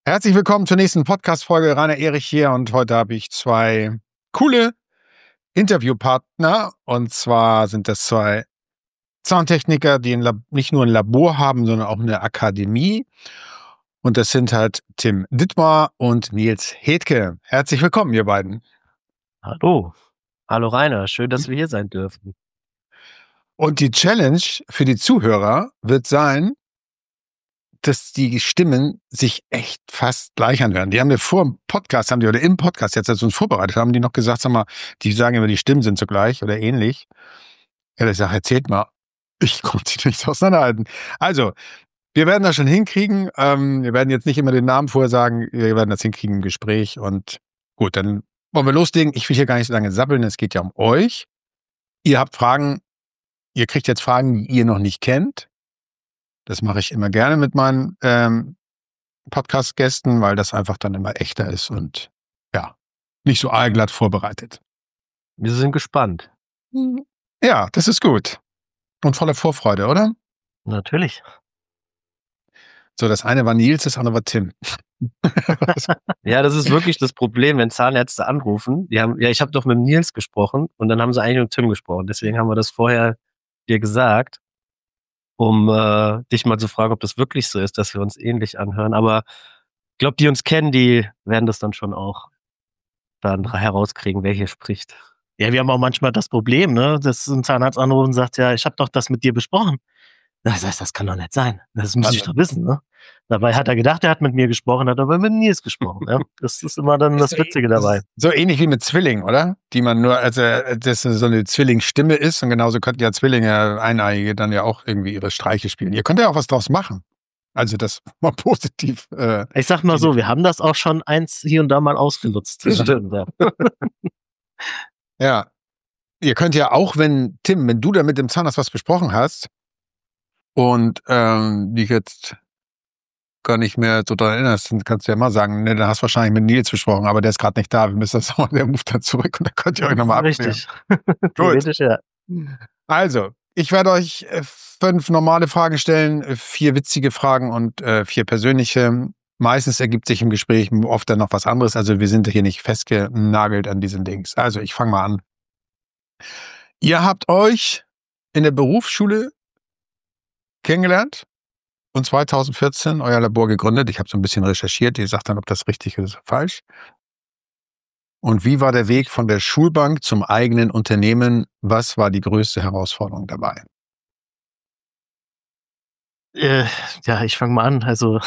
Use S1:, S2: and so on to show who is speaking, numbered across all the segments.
S1: Herzlich willkommen zur nächsten Podcast-Folge. Rainer Erich hier und heute habe ich zwei coole Interviewpartner. Und zwar sind das zwei Zahntechniker, die nicht nur ein Labor haben, sondern auch eine Akademie. Und das sind halt Tim Dittmar und Nils Hedtke. Herzlich willkommen, ihr beiden.
S2: Hallo. Hallo Rainer, schön, dass wir hier sein dürfen.
S1: Und die Challenge für die Zuhörer wird sein, dass die Stimmen sich echt fast gleich anhören. Die haben wir vor dem Podcast, oder im Podcast jetzt, als wir uns vorbereitet haben, die noch gesagt, sag mal, die sagen immer, die Stimmen sind so gleich oder ähnlich. Ja, ich sage, erzählt mal. Ich konnte die nicht auseinanderhalten. Also, wir werden das schon hinkriegen. Wir werden jetzt nicht immer den Namen vorher sagen. Wir werden das hinkriegen im Gespräch. Und gut, dann wollen wir loslegen. Ich will hier gar nicht so lange sabbeln. Es geht ja um euch. Ihr habt Fragen. Ihr kriegt jetzt Fragen, die ihr noch nicht kennt. Das mache ich immer gerne mit meinen Podcast-Gästen, weil das einfach dann immer echter ist und ja, nicht so aalglatt vorbereitet.
S2: Wir sind gespannt.
S1: Ja, das ist gut. Und voller Vorfreude, oder?
S2: Natürlich.
S1: So, das eine war Nils, das andere war Tim.
S2: Ja, das ist wirklich das Problem, wenn Zahnärzte anrufen. Ich habe doch mit Nils gesprochen und dann haben sie eigentlich mit Tim gesprochen. Deswegen haben wir das vorher dir gesagt, um dich mal zu fragen, ob das wirklich so ist, dass wir uns ähnlich anhören. Aber ich glaube, die uns kennen, die werden das dann schon auch dann herauskriegen, wer hier spricht. Ja, wir haben auch manchmal das Problem, ne, dass ein Zahnarzt anruft und sagt, ja, ich habe doch das mit dir besprochen. Das heißt, das kann doch nicht sein. Das muss ich doch wissen, ne? Dabei hat er gedacht, er hat mit mir gesprochen, hat aber mit Nils gesprochen. Ja? Das ist immer dann das Witzige dabei.
S1: So ähnlich wie mit Zwillingen, oder? Die man nur, also das so eine Zwillingsstimme ist und genauso könnten ja Zwillinge, Eineige, dann ja auch irgendwie ihre Streiche spielen. Ihr könnt ja auch was draus machen. Also das mal positiv.
S2: Ich sag mal so, wir haben das auch schon hier und da mal ausgenutzt.
S1: Das stimmt, ja. Ja. Ihr könnt ja auch, Tim, wenn du da mit dem Zahnarzt was besprochen hast und dich jetzt gar nicht mehr so daran erinnerst, dann kannst du ja mal sagen, ne, dann hast du wahrscheinlich mit Nils besprochen, aber der ist gerade nicht da, wir müssen das auch, der ruft dann zurück und dann könnt ihr euch nochmal abklären.
S2: Richtig. Theoretisch, ja.
S1: Also, ich werde euch 5 normale Fragen stellen, 4 witzige Fragen und 4 persönliche. Meistens ergibt sich im Gespräch oft dann noch was anderes, also wir sind hier nicht festgenagelt an diesen Dings. Also, ich fange mal an. Ihr habt euch in der Berufsschule kennengelernt und 2014 euer Labor gegründet. Ich habe so ein bisschen recherchiert. Ihr sagt dann, ob das richtig ist oder falsch. Und wie war der Weg von der Schulbank zum eigenen Unternehmen? Was war die größte Herausforderung dabei?
S2: Ja, ich fange mal an. Also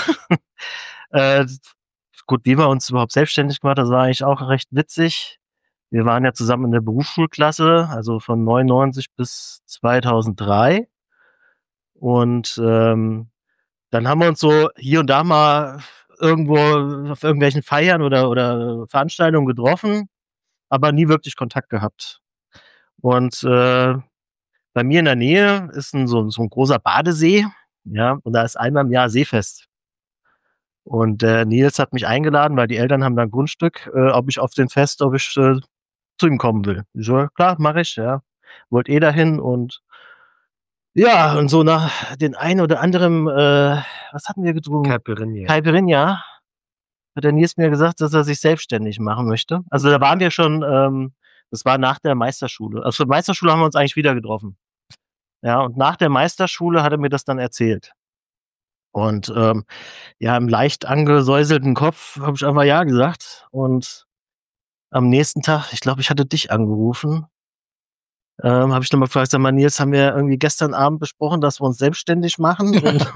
S2: gut, wie wir uns überhaupt selbstständig gemacht haben, das war eigentlich auch recht witzig. Wir waren ja zusammen in der Berufsschulklasse, also von 99 bis 2003. Und dann haben wir uns so hier und da mal irgendwo auf irgendwelchen Feiern oder Veranstaltungen getroffen, aber nie wirklich Kontakt gehabt. Und bei mir in der Nähe ist so ein großer Badesee, ja, und da ist einmal im Jahr Seefest. Und Nils hat mich eingeladen, weil die Eltern haben da ein Grundstück, ob ich zu ihm kommen will. Ich so, klar, mache ich, ja. Wollte dahin und ja, und so nach den einen oder anderen, was hatten wir getrunken? Caipirinha hat der Nils mir gesagt, dass er sich selbstständig machen möchte. Also da waren wir schon, das war nach der Meisterschule. Also zur Meisterschule haben wir uns eigentlich wieder getroffen. Ja, und nach der Meisterschule hat er mir das dann erzählt. Und ja, im leicht angesäuselten Kopf habe ich einfach ja gesagt. Und am nächsten Tag, ich glaube, ich hatte dich angerufen, habe ich nochmal gefragt, sag mal, Nils, haben wir irgendwie gestern Abend besprochen, dass wir uns selbstständig machen? Und,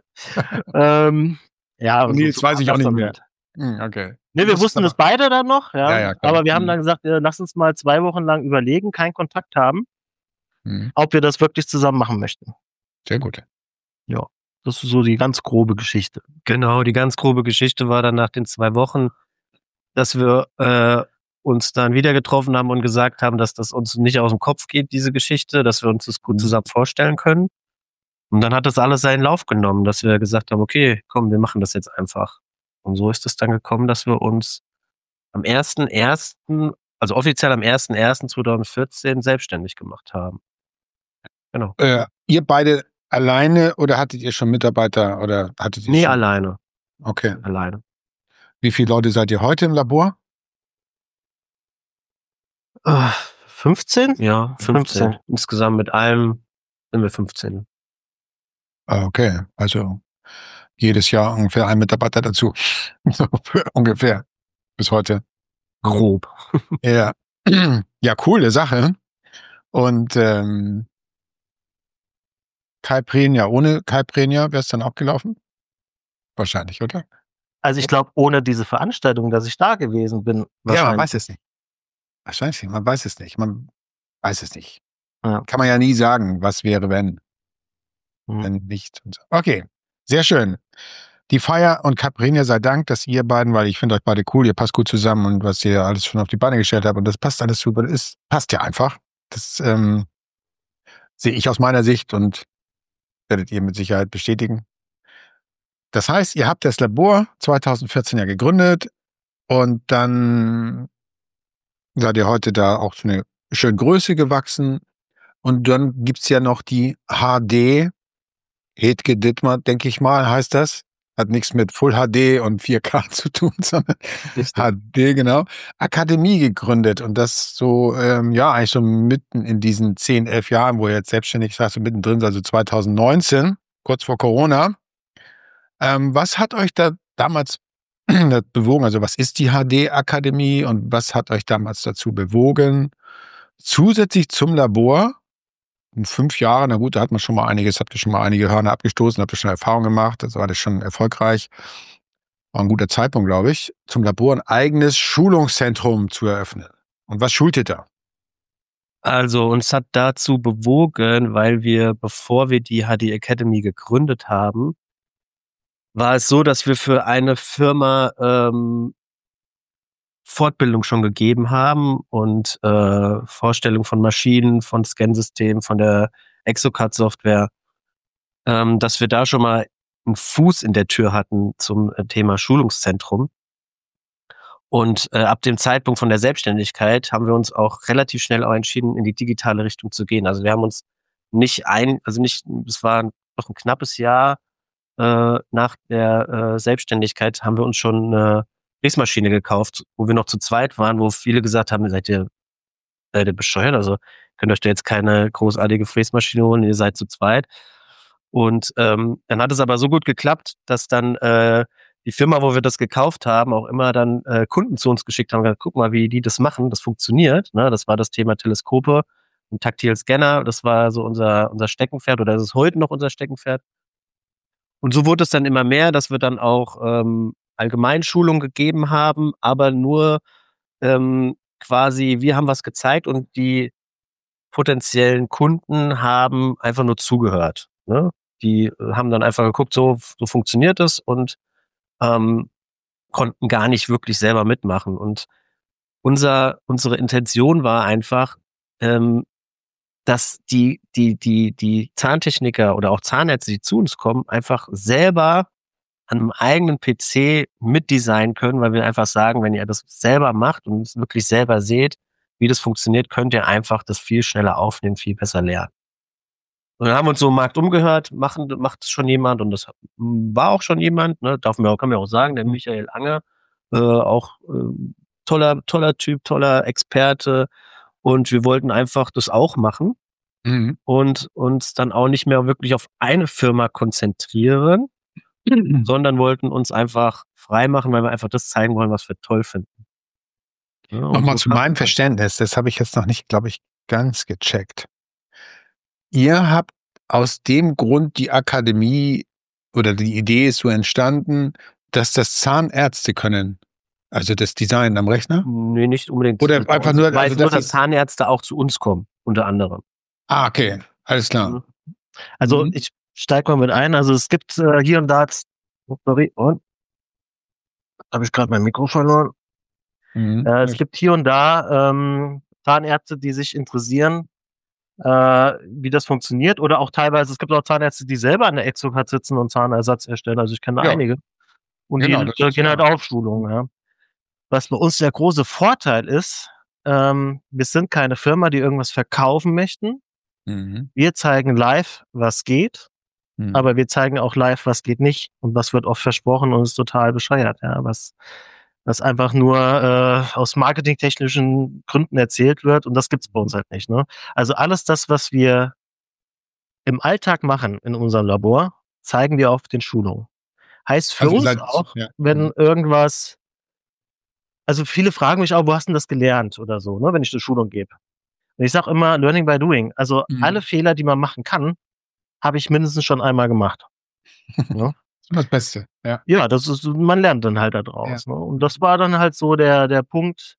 S2: ja, und
S1: Nils
S2: so
S1: weiß ich auch nicht mehr.
S2: Halt.
S1: Okay.
S2: Ne, wir wussten es beide dann noch, ja.
S1: Ja,
S2: aber wir haben dann gesagt, lass uns mal 2 Wochen lang überlegen, keinen Kontakt haben, ob wir das wirklich zusammen machen möchten.
S1: Sehr gut.
S2: Ja, das ist so die ganz grobe Geschichte.
S3: Genau, die ganz grobe Geschichte war dann nach den 2 Wochen, dass wir uns dann wieder getroffen haben und gesagt haben, dass das uns nicht aus dem Kopf geht, diese Geschichte, dass wir uns das gut zusammen vorstellen können. Und dann hat das alles seinen Lauf genommen, dass wir gesagt haben, okay, komm, wir machen das jetzt einfach. Und so ist es dann gekommen, dass wir uns am 1.1., also offiziell am 1.1.2014 selbstständig gemacht haben. Genau.
S1: Ihr beide alleine oder hattet ihr schon Mitarbeiter oder hattet ihr
S3: Nee,
S1: schon?
S3: alleine.
S1: Okay.
S3: Alleine.
S1: Wie viele Leute seid ihr heute im Labor?
S3: 15? Ja, 15. Insgesamt mit allem sind wir 15.
S1: Okay, also jedes Jahr ungefähr ein Mitarbeiter dazu. So, ungefähr. Bis heute.
S3: Grob.
S1: Ja. Ja, coole Sache. Und Caipirinha, ohne Caipirinha wäre es dann auch gelaufen? Wahrscheinlich, oder?
S2: Also ich glaube, ohne diese Veranstaltung, dass ich da gewesen bin,
S1: Ja, man
S2: wahrscheinlich.
S1: weiß es nicht. Wahrscheinlich, man weiß es nicht. Man weiß es nicht.
S2: Ja.
S1: Kann man ja nie sagen, was wäre, wenn nicht. Und so. Okay, sehr schön. Die Feier und Caipirinha sei Dank, dass ihr beiden, weil ich finde euch beide cool, ihr passt gut zusammen und was ihr alles schon auf die Beine gestellt habt und das passt alles super, das passt ja einfach. Das sehe ich aus meiner Sicht und werdet ihr mit Sicherheit bestätigen. Das heißt, ihr habt das Labor 2014 ja gegründet und dann seid ihr heute da auch zu einer schönen Größe gewachsen. Und dann gibt's ja noch die HD, Hedge Dittmar, denke ich mal, heißt das. Hat nichts mit Full HD und 4K zu tun, sondern
S2: Richtig.
S1: HD, genau. Akademie gegründet und das so, ja, eigentlich so mitten in diesen 10, 11 Jahren, wo ihr jetzt selbstständig seid, so mittendrin, also 2019, kurz vor Corona. Was hat euch da damals bewogen? Also was ist die HD-Akademie und was hat euch damals dazu bewogen? Zusätzlich zum Labor, in 5 Jahren, na gut, da hat man schon mal einiges, habt ihr schon mal einige Hörner abgestoßen, habt ihr schon Erfahrung gemacht, das war das schon erfolgreich. War ein guter Zeitpunkt, glaube ich, zum Labor ein eigenes Schulungszentrum zu eröffnen. Und was schult ihr da?
S3: Also uns hat dazu bewogen, weil wir, bevor wir die HD Academy gegründet haben, war es so, dass wir für eine Firma Fortbildung schon gegeben haben und Vorstellung von Maschinen, von Scansystemen, von der Exocad-Software, dass wir da schon mal einen Fuß in der Tür hatten zum Thema Schulungszentrum. Und ab dem Zeitpunkt von der Selbstständigkeit haben wir uns auch relativ schnell auch entschieden, in die digitale Richtung zu gehen. Also wir haben uns es war noch ein knappes Jahr nach der Selbstständigkeit, haben wir uns schon eine Fräsmaschine gekauft, wo wir noch zu zweit waren, wo viele gesagt haben, seid ihr bescheuert? Also könnt euch da jetzt keine großartige Fräsmaschine holen, ihr seid zu zweit. Und dann hat es aber so gut geklappt, dass dann die Firma, wo wir das gekauft haben, auch immer dann Kunden zu uns geschickt haben, gesagt, guck mal, wie die das machen, das funktioniert. Ne? Das war das Thema Teleskope und Taktil Scanner, das war so unser Steckenpferd oder das ist heute noch unser Steckenpferd. Und so wurde es dann immer mehr, dass wir dann auch Allgemeinschulung gegeben haben, aber nur quasi, wir haben was gezeigt und die potenziellen Kunden haben einfach nur zugehört. Ne? Die haben dann einfach geguckt, so funktioniert es und konnten gar nicht wirklich selber mitmachen. Und unsere Intention war einfach, dass die Zahntechniker oder auch Zahnärzte, die zu uns kommen, einfach selber an einem eigenen PC mitdesignen können, weil wir einfach sagen, wenn ihr das selber macht und es wirklich selber seht, wie das funktioniert, könnt ihr einfach das viel schneller aufnehmen, viel besser lernen. Und dann haben wir uns so im Markt umgehört, macht es schon jemand und das war auch schon jemand, ne, kann man auch sagen, der Michael Anger, auch toller Typ, toller Experte und wir wollten einfach das auch machen und uns dann auch nicht mehr wirklich auf eine Firma konzentrieren, sondern wollten uns einfach frei machen, weil wir einfach das zeigen wollen, was wir toll finden. Ja,
S1: Nochmal zu meinem Verständnis, das habe ich jetzt noch nicht, glaube ich, ganz gecheckt. Ihr habt aus dem Grund die Akademie oder die Idee ist so entstanden, dass das Zahnärzte können. Also das Design am Rechner?
S3: Nee, nicht unbedingt.
S1: Oder einfach nur,
S3: also nur, dass Zahnärzte auch zu uns kommen, unter anderem.
S1: Ah, okay. Alles klar.
S2: Also ich steige mal mit ein. Also es gibt hier und da, sorry, und habe ich gerade mein Mikro verloren. Es gibt hier und da Zahnärzte, die sich interessieren, wie das funktioniert. Oder auch teilweise, es gibt auch Zahnärzte, die selber an der Exocad sitzen und Zahnersatz erstellen. Also ich kenne einige. Und
S1: genau,
S2: die gehen halt auf Schulungen. Ja. Was bei uns der große Vorteil ist, wir sind keine Firma, die irgendwas verkaufen möchten. Wir zeigen live, was geht. aber wir zeigen auch live, was geht nicht und was wird oft versprochen und ist total bescheuert, ja, was einfach nur aus marketingtechnischen Gründen erzählt wird und das gibt's bei uns halt nicht. Ne? Also alles das, was wir im Alltag machen in unserem Labor, zeigen wir auf den Schulungen. Heißt für
S1: Also
S2: uns auch, wenn irgendwas, also viele fragen mich auch, wo hast du denn das gelernt oder so, ne, wenn ich eine Schulung gebe. Und ich sage immer, Learning by Doing. Also alle Fehler, die man machen kann, habe ich mindestens schon einmal gemacht. Ne?
S1: Das ist das Beste, ja.
S2: Ja, das ist, man lernt dann halt da draus. Ne? Und das war dann halt so der Punkt,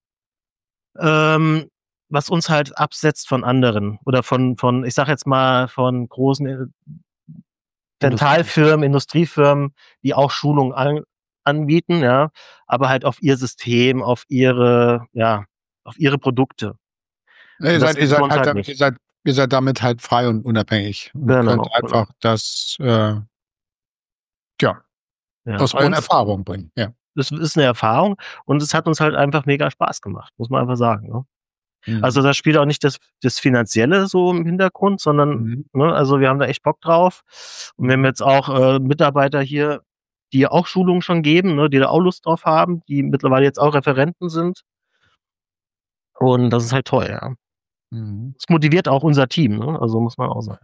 S2: was uns halt absetzt von anderen oder von ich sag jetzt mal, von großen Dentalfirmen, Industriefirmen, die auch Schulungen anbieten, ja, aber halt auf ihr System, auf ihre Produkte.
S1: Ja,
S2: Und das gibt's bei uns halt nicht.
S1: ihr seid damit halt frei und unabhängig. Und könnt einfach das aus euren Erfahrungen bringen. Ja.
S2: Das ist eine Erfahrung und es hat uns halt einfach mega Spaß gemacht, muss man einfach sagen. Ne? Also da spielt auch nicht das Finanzielle so im Hintergrund, sondern ne, also wir haben da echt Bock drauf. Und wir haben jetzt auch Mitarbeiter hier, die auch Schulungen schon geben, ne, die da auch Lust drauf haben, die mittlerweile jetzt auch Referenten sind. Und das ist halt toll, ja. Das motiviert auch unser Team, ne? Also muss man auch sagen.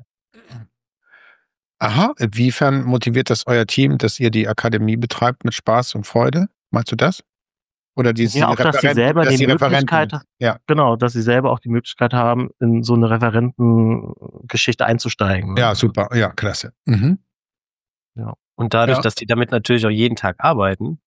S1: Aha, inwiefern motiviert das euer Team, dass ihr die Akademie betreibt mit Spaß und Freude? Meinst du das? Oder dass
S2: sie selber die Möglichkeit, genau, dass sie selber auch die Möglichkeit haben, in so eine Referentengeschichte einzusteigen. Ne?
S1: Ja, super, ja, klasse.
S3: Ja. Und dadurch, dass die damit natürlich auch jeden Tag arbeiten,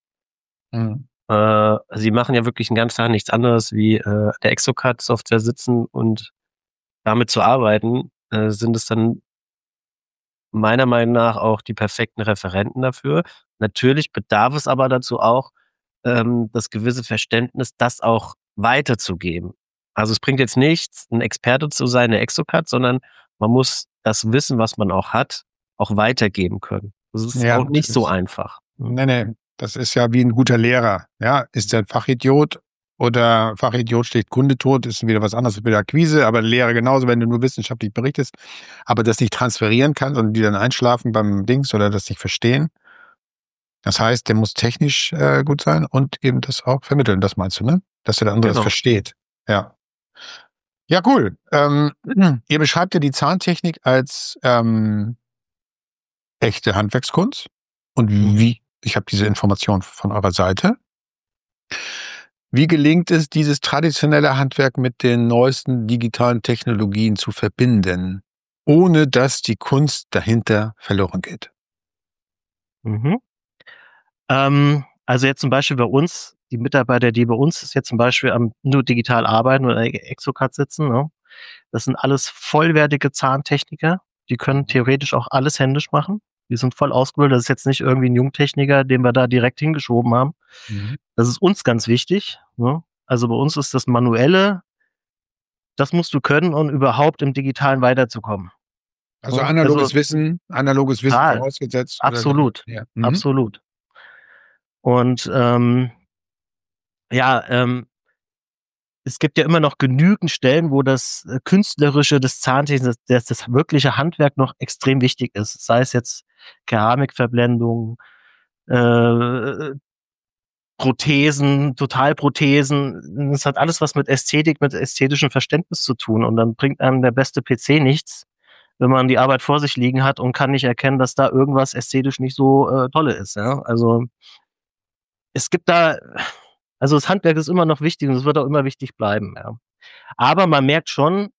S3: sie machen ja wirklich den ganzen Tag nichts anderes wie der Exocad-Software sitzen und damit zu arbeiten, sind es dann meiner Meinung nach auch die perfekten Referenten dafür. Natürlich bedarf es aber dazu auch, das gewisse Verständnis, das auch weiterzugeben. Also es bringt jetzt nichts, ein Experte zu sein, der Exocad, sondern man muss das Wissen, was man auch hat, auch weitergeben können. Das ist auch nicht so einfach.
S1: Nee, das ist ja wie ein guter Lehrer. Ja, ist der ein Fachidiot oder Fachidiot schlägt Kunde tot, ist wieder was anderes mit der Akquise, aber Lehrer genauso, wenn du nur wissenschaftlich berichtest, aber das nicht transferieren kannst und die dann einschlafen beim Dings oder das nicht verstehen. Das heißt, der muss technisch gut sein und eben das auch vermitteln, das meinst du, ne? Dass der andere das versteht. Ja. Ja, cool. Ihr beschreibt ja die Zahntechnik als echte Handwerkskunst. Und wie, ich habe diese Information von eurer Seite. Wie gelingt es, dieses traditionelle Handwerk mit den neuesten digitalen Technologien zu verbinden, ohne dass die Kunst dahinter verloren geht?
S2: Also jetzt zum Beispiel bei uns, die Mitarbeiter, die bei uns jetzt zum Beispiel nur digital arbeiten oder Exocad sitzen, ne? Das sind alles vollwertige Zahntechniker. Die können theoretisch auch alles händisch machen. Die sind voll ausgebildet. Das ist jetzt nicht irgendwie ein Jungtechniker, den wir da direkt hingeschoben haben. Das ist uns ganz wichtig. Ne? Also bei uns ist das Manuelle, das musst du können, um überhaupt im Digitalen weiterzukommen.
S1: Also analoges Wissen vorausgesetzt.
S2: Absolut, absolut. Und es gibt ja immer noch genügend Stellen, wo das Künstlerische des Zahntechnikers, das wirkliche Handwerk noch extrem wichtig ist. Sei es jetzt Keramikverblendung, Prothesen, Totalprothesen. Das hat alles was mit Ästhetik, mit ästhetischem Verständnis zu tun. Und dann bringt einem der beste PC nichts, wenn man die Arbeit vor sich liegen hat und kann nicht erkennen, dass da irgendwas ästhetisch nicht so tolle ist. Ja? Also es gibt da, also das Handwerk ist immer noch wichtig und es wird auch immer wichtig bleiben. Ja. Aber man merkt schon,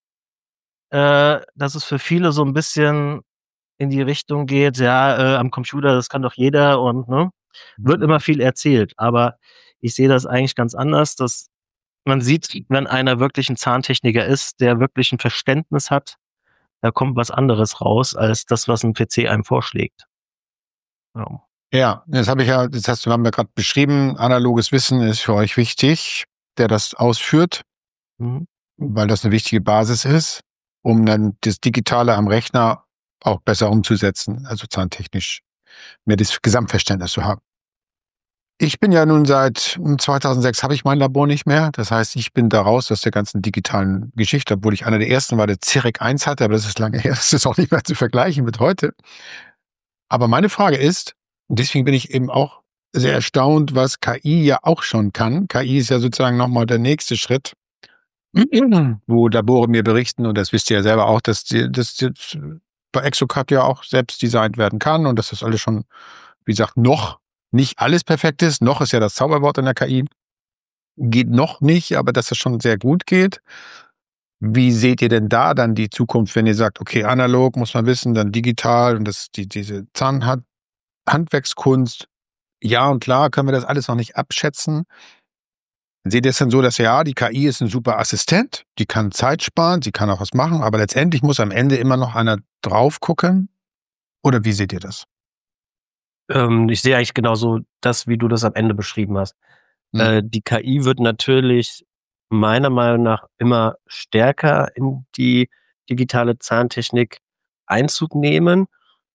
S2: dass es für viele so ein bisschen in die Richtung geht, ja, am Computer, das kann doch jeder und ne, wird immer viel erzählt. Aber ich sehe das eigentlich ganz anders, dass man sieht, wenn einer wirklich ein Zahntechniker ist, der wirklich ein Verständnis hat, da kommt was anderes raus, als das, was ein PC einem vorschlägt. Ja.
S1: Ja, haben wir gerade beschrieben, analoges Wissen ist für euch wichtig, der das ausführt, weil das eine wichtige Basis ist, um dann das Digitale am Rechner auch besser umzusetzen, also zahntechnisch mehr das Gesamtverständnis zu haben. Ich bin ja nun seit 2006 habe ich mein Labor nicht mehr. Das heißt, ich bin da raus aus der ganzen digitalen Geschichte, obwohl ich einer der ersten war, der CIREC 1 hatte, aber das ist lange her. Das ist auch nicht mehr zu vergleichen mit heute. Aber meine Frage ist, und deswegen bin ich eben auch sehr erstaunt, was KI ja auch schon kann. KI ist ja sozusagen nochmal der nächste Schritt, wo Labore mir berichten, und das wisst ihr ja selber auch, dass das jetzt bei Exocad ja auch selbst designt werden kann und dass das alles schon, wie gesagt, noch nicht alles perfekt ist. Noch ist ja das Zauberwort in der KI. Geht noch nicht, aber dass es schon sehr gut geht. Wie seht ihr denn da dann die Zukunft, wenn ihr sagt, okay, analog muss man wissen, dann digital und diese Handwerkskunst, ja und klar, können wir das alles noch nicht abschätzen. Seht ihr es denn so, dass ja, die KI ist ein super Assistent, die kann Zeit sparen, sie kann auch was machen, aber letztendlich muss am Ende immer noch einer drauf gucken? Oder wie seht ihr das?
S3: Ich sehe eigentlich genauso das, wie du das am Ende beschrieben hast. Die KI wird natürlich meiner Meinung nach immer stärker in die digitale Zahntechnik Einzug nehmen.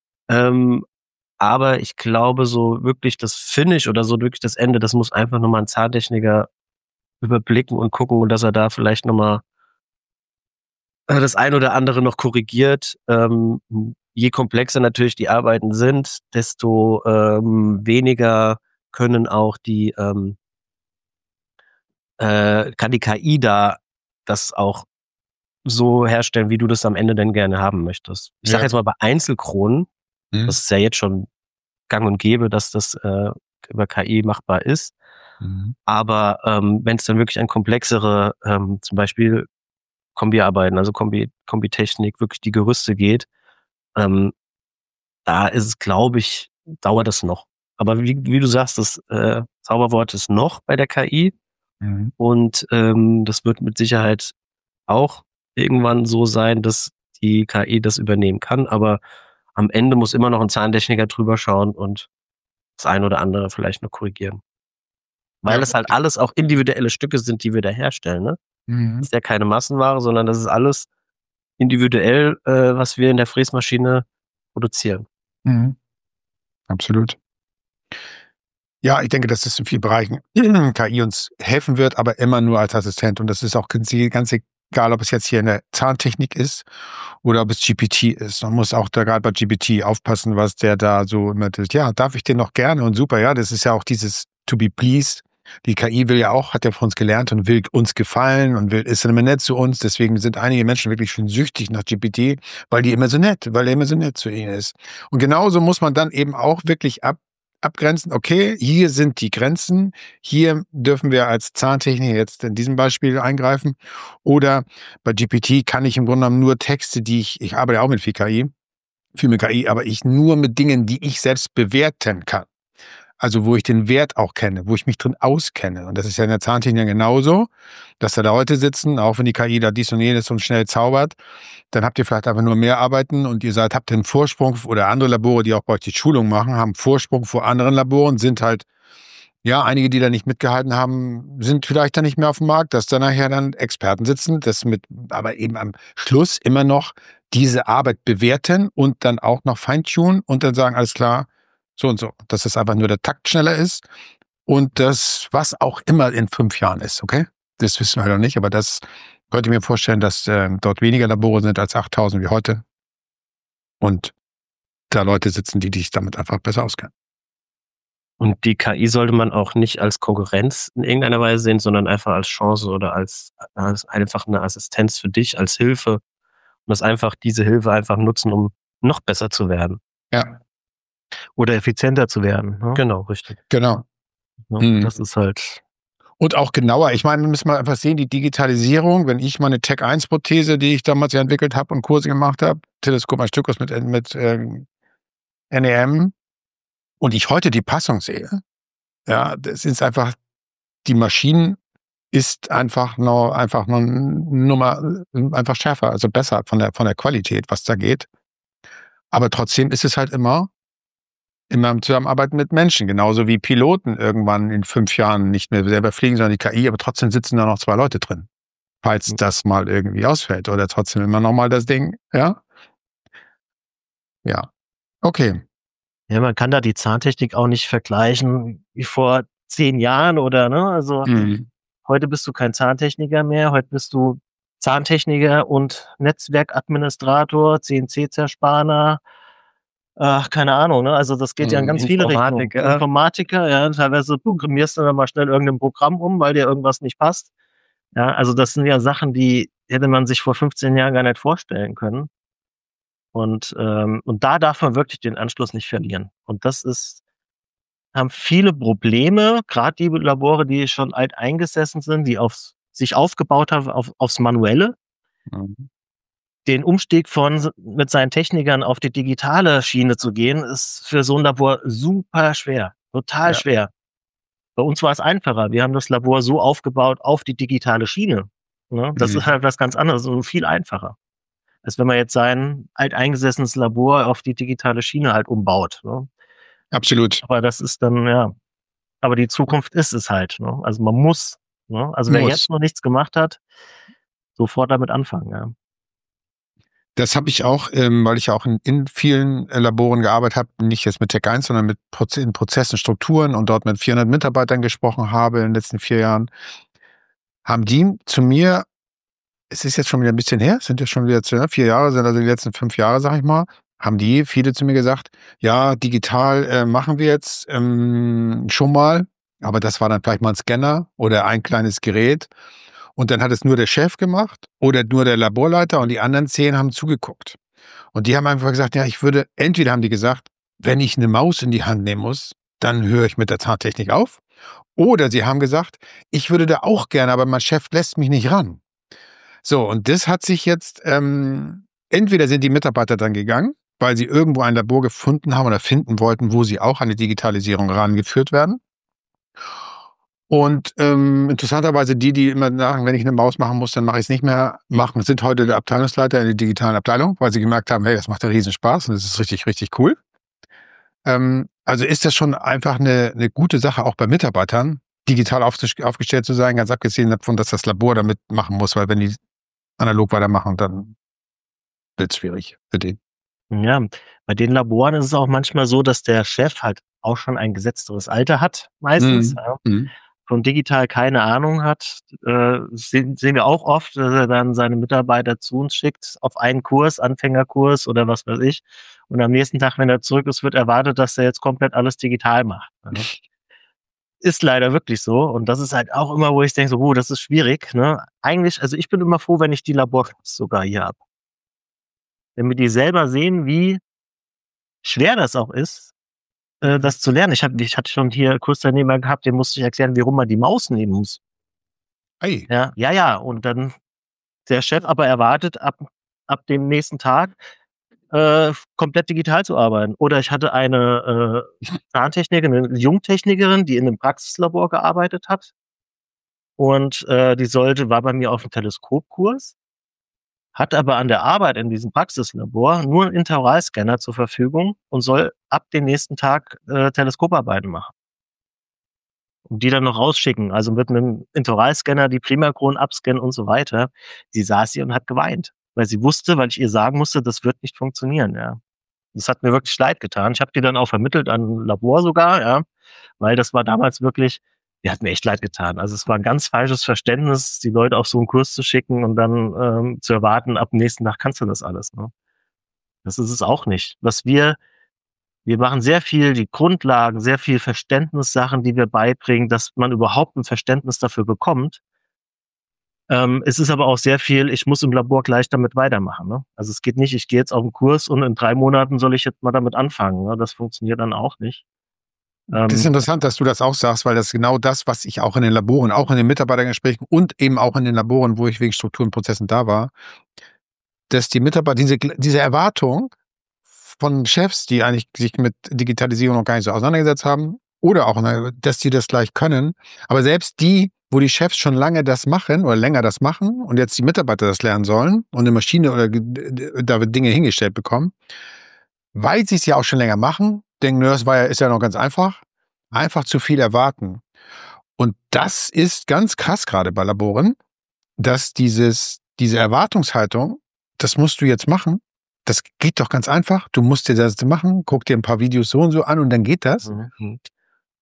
S3: Aber ich glaube, so wirklich das Finish oder so wirklich das Ende, das muss einfach nochmal ein Zahntechniker überblicken und gucken und dass er da vielleicht nochmal das ein oder andere noch korrigiert. Je komplexer natürlich die Arbeiten sind, desto weniger können auch kann die KI da das auch so herstellen, wie du das am Ende denn gerne haben möchtest. Ich sage
S1: Ja.
S3: jetzt mal bei Einzelkronen, das ist ja jetzt schon gang und gäbe, dass das über KI machbar ist. Aber wenn es dann wirklich an komplexere, zum Beispiel Kombiarbeiten, also Kombitechnik, wirklich die Gerüste geht, da ist es, glaube ich, dauert es noch. Aber wie du sagst, das Zauberwort ist noch bei der KI und das wird mit Sicherheit auch irgendwann so sein, dass die KI das übernehmen kann. Aber am Ende muss immer noch ein Zahntechniker drüber schauen und das ein oder andere vielleicht noch korrigieren. Weil es halt alles auch individuelle Stücke sind, die wir da herstellen. Ne? Das ist ja keine Massenware, sondern das ist alles individuell, was wir in der Fräsmaschine produzieren.
S1: Absolut. Ja, ich denke, dass das in vielen Bereichen KI uns helfen wird, aber immer nur als Assistent. Und das ist auch ganz egal, ob es jetzt hier in der Zahntechnik ist oder ob es GPT ist. Man muss auch da gerade bei GPT aufpassen, was der da so immer tut. Ja, darf ich den noch gerne und super. Ja, das ist ja auch dieses to be pleased. Die KI will ja auch, hat ja von uns gelernt und will uns gefallen und ist immer nett zu uns. Deswegen sind einige Menschen wirklich schon süchtig nach GPT, weil er immer so nett zu ihnen ist. Und genauso muss man dann eben auch wirklich abgrenzen, okay, hier sind die Grenzen, hier dürfen wir als Zahntechniker jetzt in diesem Beispiel eingreifen. Oder bei GPT kann ich im Grunde genommen nur Texte, ich arbeite auch mit viel mit KI, aber ich nur mit Dingen, die ich selbst bewerten kann. Also wo ich den Wert auch kenne, wo ich mich drin auskenne. Und das ist ja in der Zahntechnik genauso, dass da Leute sitzen, auch wenn die KI da dies und jenes und schnell zaubert, dann habt ihr vielleicht einfach nur mehr Arbeiten und habt einen Vorsprung, oder andere Labore, die auch bei euch die Schulung machen, haben Vorsprung vor anderen Laboren, sind halt, ja, einige, die da nicht mitgehalten haben, sind vielleicht dann nicht mehr auf dem Markt, dass da nachher dann Experten sitzen, aber eben am Schluss immer noch diese Arbeit bewerten und dann auch noch feintunen und dann sagen, alles klar, so und so, dass es einfach nur der Takt schneller ist und das, was auch immer in 5 Jahren ist, okay? Das wissen wir noch nicht, aber das könnte ich mir vorstellen, dass dort weniger Labore sind als 8000 wie heute und da Leute sitzen, die dich damit einfach besser auskennen.
S3: Und die KI sollte man auch nicht als Konkurrenz in irgendeiner Weise sehen, sondern einfach als Chance oder als einfach eine Assistenz für dich, als Hilfe. Und das einfach diese Hilfe einfach nutzen, um noch besser zu werden.
S1: Ja.
S2: Oder effizienter zu werden. Ne?
S3: Genau, richtig.
S1: Genau.
S2: Ja, das ist halt.
S1: Und auch genauer. Ich meine, wir müssen mal einfach sehen, die Digitalisierung, wenn ich meine Tech-1-Prothese, die ich damals ja entwickelt habe und Kurse gemacht habe, Teleskop ein Stück aus mit NEM, und ich heute die Passung sehe, ja, das ist einfach, die Maschine ist einfach noch Nummer, einfach schärfer, also besser von der Qualität, was da geht. Aber trotzdem ist es halt immer im Zusammenarbeiten mit Menschen, genauso wie Piloten irgendwann in 5 Jahren nicht mehr selber fliegen, sondern die KI, aber trotzdem sitzen da noch 2 Leute drin, falls das mal irgendwie ausfällt oder trotzdem immer noch mal das Ding, ja? Ja, okay.
S2: Ja, man kann da die Zahntechnik auch nicht vergleichen wie vor 10 Jahren oder, ne? Also
S1: Mhm.
S2: heute bist du kein Zahntechniker mehr, heute bist du Zahntechniker und Netzwerkadministrator, CNC-Zerspaner, keine Ahnung, ne? Also das geht ja in
S1: Mhm.
S2: ganz viele Richtungen.
S3: Informatiker.
S2: Informatiker, ja, teilweise programmierst du dann mal schnell irgendein Programm um, weil dir irgendwas nicht passt. Ja, also das sind ja Sachen, die hätte man sich vor 15 Jahren gar nicht vorstellen können. Und da darf man wirklich den Anschluss nicht verlieren. Und das haben viele Probleme, gerade die Labore, die schon alt eingesessen sind, die sich aufgebaut haben aufs Manuelle.
S1: Mhm.
S2: Den Umstieg mit seinen Technikern auf die digitale Schiene zu gehen, ist für so ein Labor super schwer, total
S1: Ja.
S2: schwer. Bei uns war es einfacher. Wir haben das Labor so aufgebaut auf die digitale Schiene. Ne? Das ist
S1: Mhm.
S2: halt was ganz anderes und viel einfacher, als wenn man jetzt sein alteingesessenes Labor auf die digitale Schiene halt umbaut. Ne?
S1: Absolut.
S2: Aber das ist dann, ja, aber die Zukunft ist es halt. Ne? Also man muss, ne? Also wer
S1: Muss.
S2: jetzt noch nichts gemacht hat, sofort damit anfangen. Ja.
S1: Das habe ich auch, weil ich ja auch in vielen Laboren gearbeitet habe, nicht jetzt mit Tech 1, sondern mit in Prozessen, Strukturen und dort mit 400 Mitarbeitern gesprochen habe in den letzten 4 Jahren, haben die zu mir, es ist jetzt schon wieder ein bisschen her, sind ja schon wieder 4 Jahre, sind also die letzten 5 Jahre, sage ich mal, haben die viele zu mir gesagt, ja, digital machen wir jetzt schon mal, aber das war dann vielleicht mal ein Scanner oder ein kleines Gerät und dann hat es nur der Chef gemacht oder nur der Laborleiter und die anderen 10 haben zugeguckt. Und die haben einfach gesagt, ja, entweder haben die gesagt, wenn ich eine Maus in die Hand nehmen muss, dann höre ich mit der Zahntechnik auf. Oder sie haben gesagt, ich würde da auch gerne, aber mein Chef lässt mich nicht ran. So, und das hat sich jetzt, entweder sind die Mitarbeiter dann gegangen, weil sie irgendwo ein Labor gefunden haben oder finden wollten, wo sie auch an die Digitalisierung rangeführt werden. Und interessanterweise die immer sagen, wenn ich eine Maus machen muss, dann mache ich es nicht mehr machen, sind heute der Abteilungsleiter in der digitalen Abteilung, weil sie gemerkt haben, hey, das macht ja riesen Spaß und das ist richtig, richtig cool. Also ist das schon einfach eine gute Sache, auch bei Mitarbeitern, digital aufgestellt zu sein, ganz abgesehen davon, dass das Labor damit machen muss, weil wenn die analog weitermachen, dann wird es schwierig für den.
S2: Ja, bei den Laboren ist es auch manchmal so, dass der Chef halt auch schon ein gesetzteres Alter hat, meistens,
S1: Mhm.
S2: ja,
S1: Mhm.
S2: von digital keine Ahnung hat. Sehen wir auch oft, dass er dann seine Mitarbeiter zu uns schickt auf einen Kurs, Anfängerkurs oder was weiß ich. Und am nächsten Tag, wenn er zurück ist, wird erwartet, dass er jetzt komplett alles digital macht. Ja. Ist leider wirklich so. Und das ist halt auch immer, wo ich denke, so, das ist schwierig. Ne? Eigentlich, also ich bin immer froh, wenn ich die Labors sogar hier habe. Wenn wir die selber sehen, wie schwer das auch ist, das zu lernen. Ich hatte schon hier Kursteilnehmer gehabt, dem musste ich erklären, wie rum man die Maus nehmen muss.
S1: Ei.
S2: Ja, ja, ja. Und dann der Chef aber erwartet, ab dem nächsten Tag komplett digital zu arbeiten. Oder ich hatte eine Zahntechnikerin, eine Jungtechnikerin, die in einem Praxislabor gearbeitet hat. Und die war bei mir auf dem Teleskopkurs, hat aber an der Arbeit in diesem Praxislabor nur einen Intraoralscanner zur Verfügung und soll ab dem nächsten Tag Teleskoparbeiten machen. Und die dann noch rausschicken, also mit einem Intraoralscanner die Primakronen abscannen und so weiter. Sie saß hier und hat geweint, weil sie wusste, weil ich ihr sagen musste, das wird nicht funktionieren, ja. Das hat mir wirklich leid getan. Ich habe die dann auch vermittelt an 'n Labor sogar, ja, weil das war damals wirklich, die hat mir echt leid getan. Also, es war 'n ganz falsches Verständnis, die Leute auf so 'n Kurs zu schicken und dann zu erwarten, ab dem nächsten Tag kannst du das alles, ne? Das ist es auch nicht. Wir machen sehr viel die Grundlagen, sehr viel Verständnissachen, die wir beibringen, dass man überhaupt 'n Verständnis dafür bekommt. Es ist aber auch sehr viel, ich muss im Labor gleich damit weitermachen, ne? Also, es geht nicht, ich gehe jetzt auf 'n Kurs und in 3 Monaten soll ich jetzt mal damit anfangen, ne? Das funktioniert dann auch nicht.
S1: Das ist
S2: Ähm,
S1: interessant, dass du das auch sagst, weil das ist genau das, was ich auch in den Laboren, auch in den Mitarbeitergesprächen und eben auch in den Laboren, wo ich wegen Strukturen und Prozessen da war, dass die Mitarbeiter diese Erwartung von Chefs, die eigentlich sich mit Digitalisierung noch gar nicht so auseinandergesetzt haben oder auch, dass die das gleich können, aber selbst die, wo die Chefs schon lange das machen oder länger das machen und jetzt die Mitarbeiter das lernen sollen und eine Maschine oder da wird Dinge hingestellt bekommen, weil sie es ja auch schon länger machen, denken, nö, ist ja noch ganz einfach. Einfach zu viel erwarten. Und das ist ganz krass gerade bei Laboren, dass diese Erwartungshaltung, das musst du jetzt machen, das geht doch ganz einfach. Du musst dir das machen, guck dir ein paar Videos so und so an und dann geht das.
S2: mhm.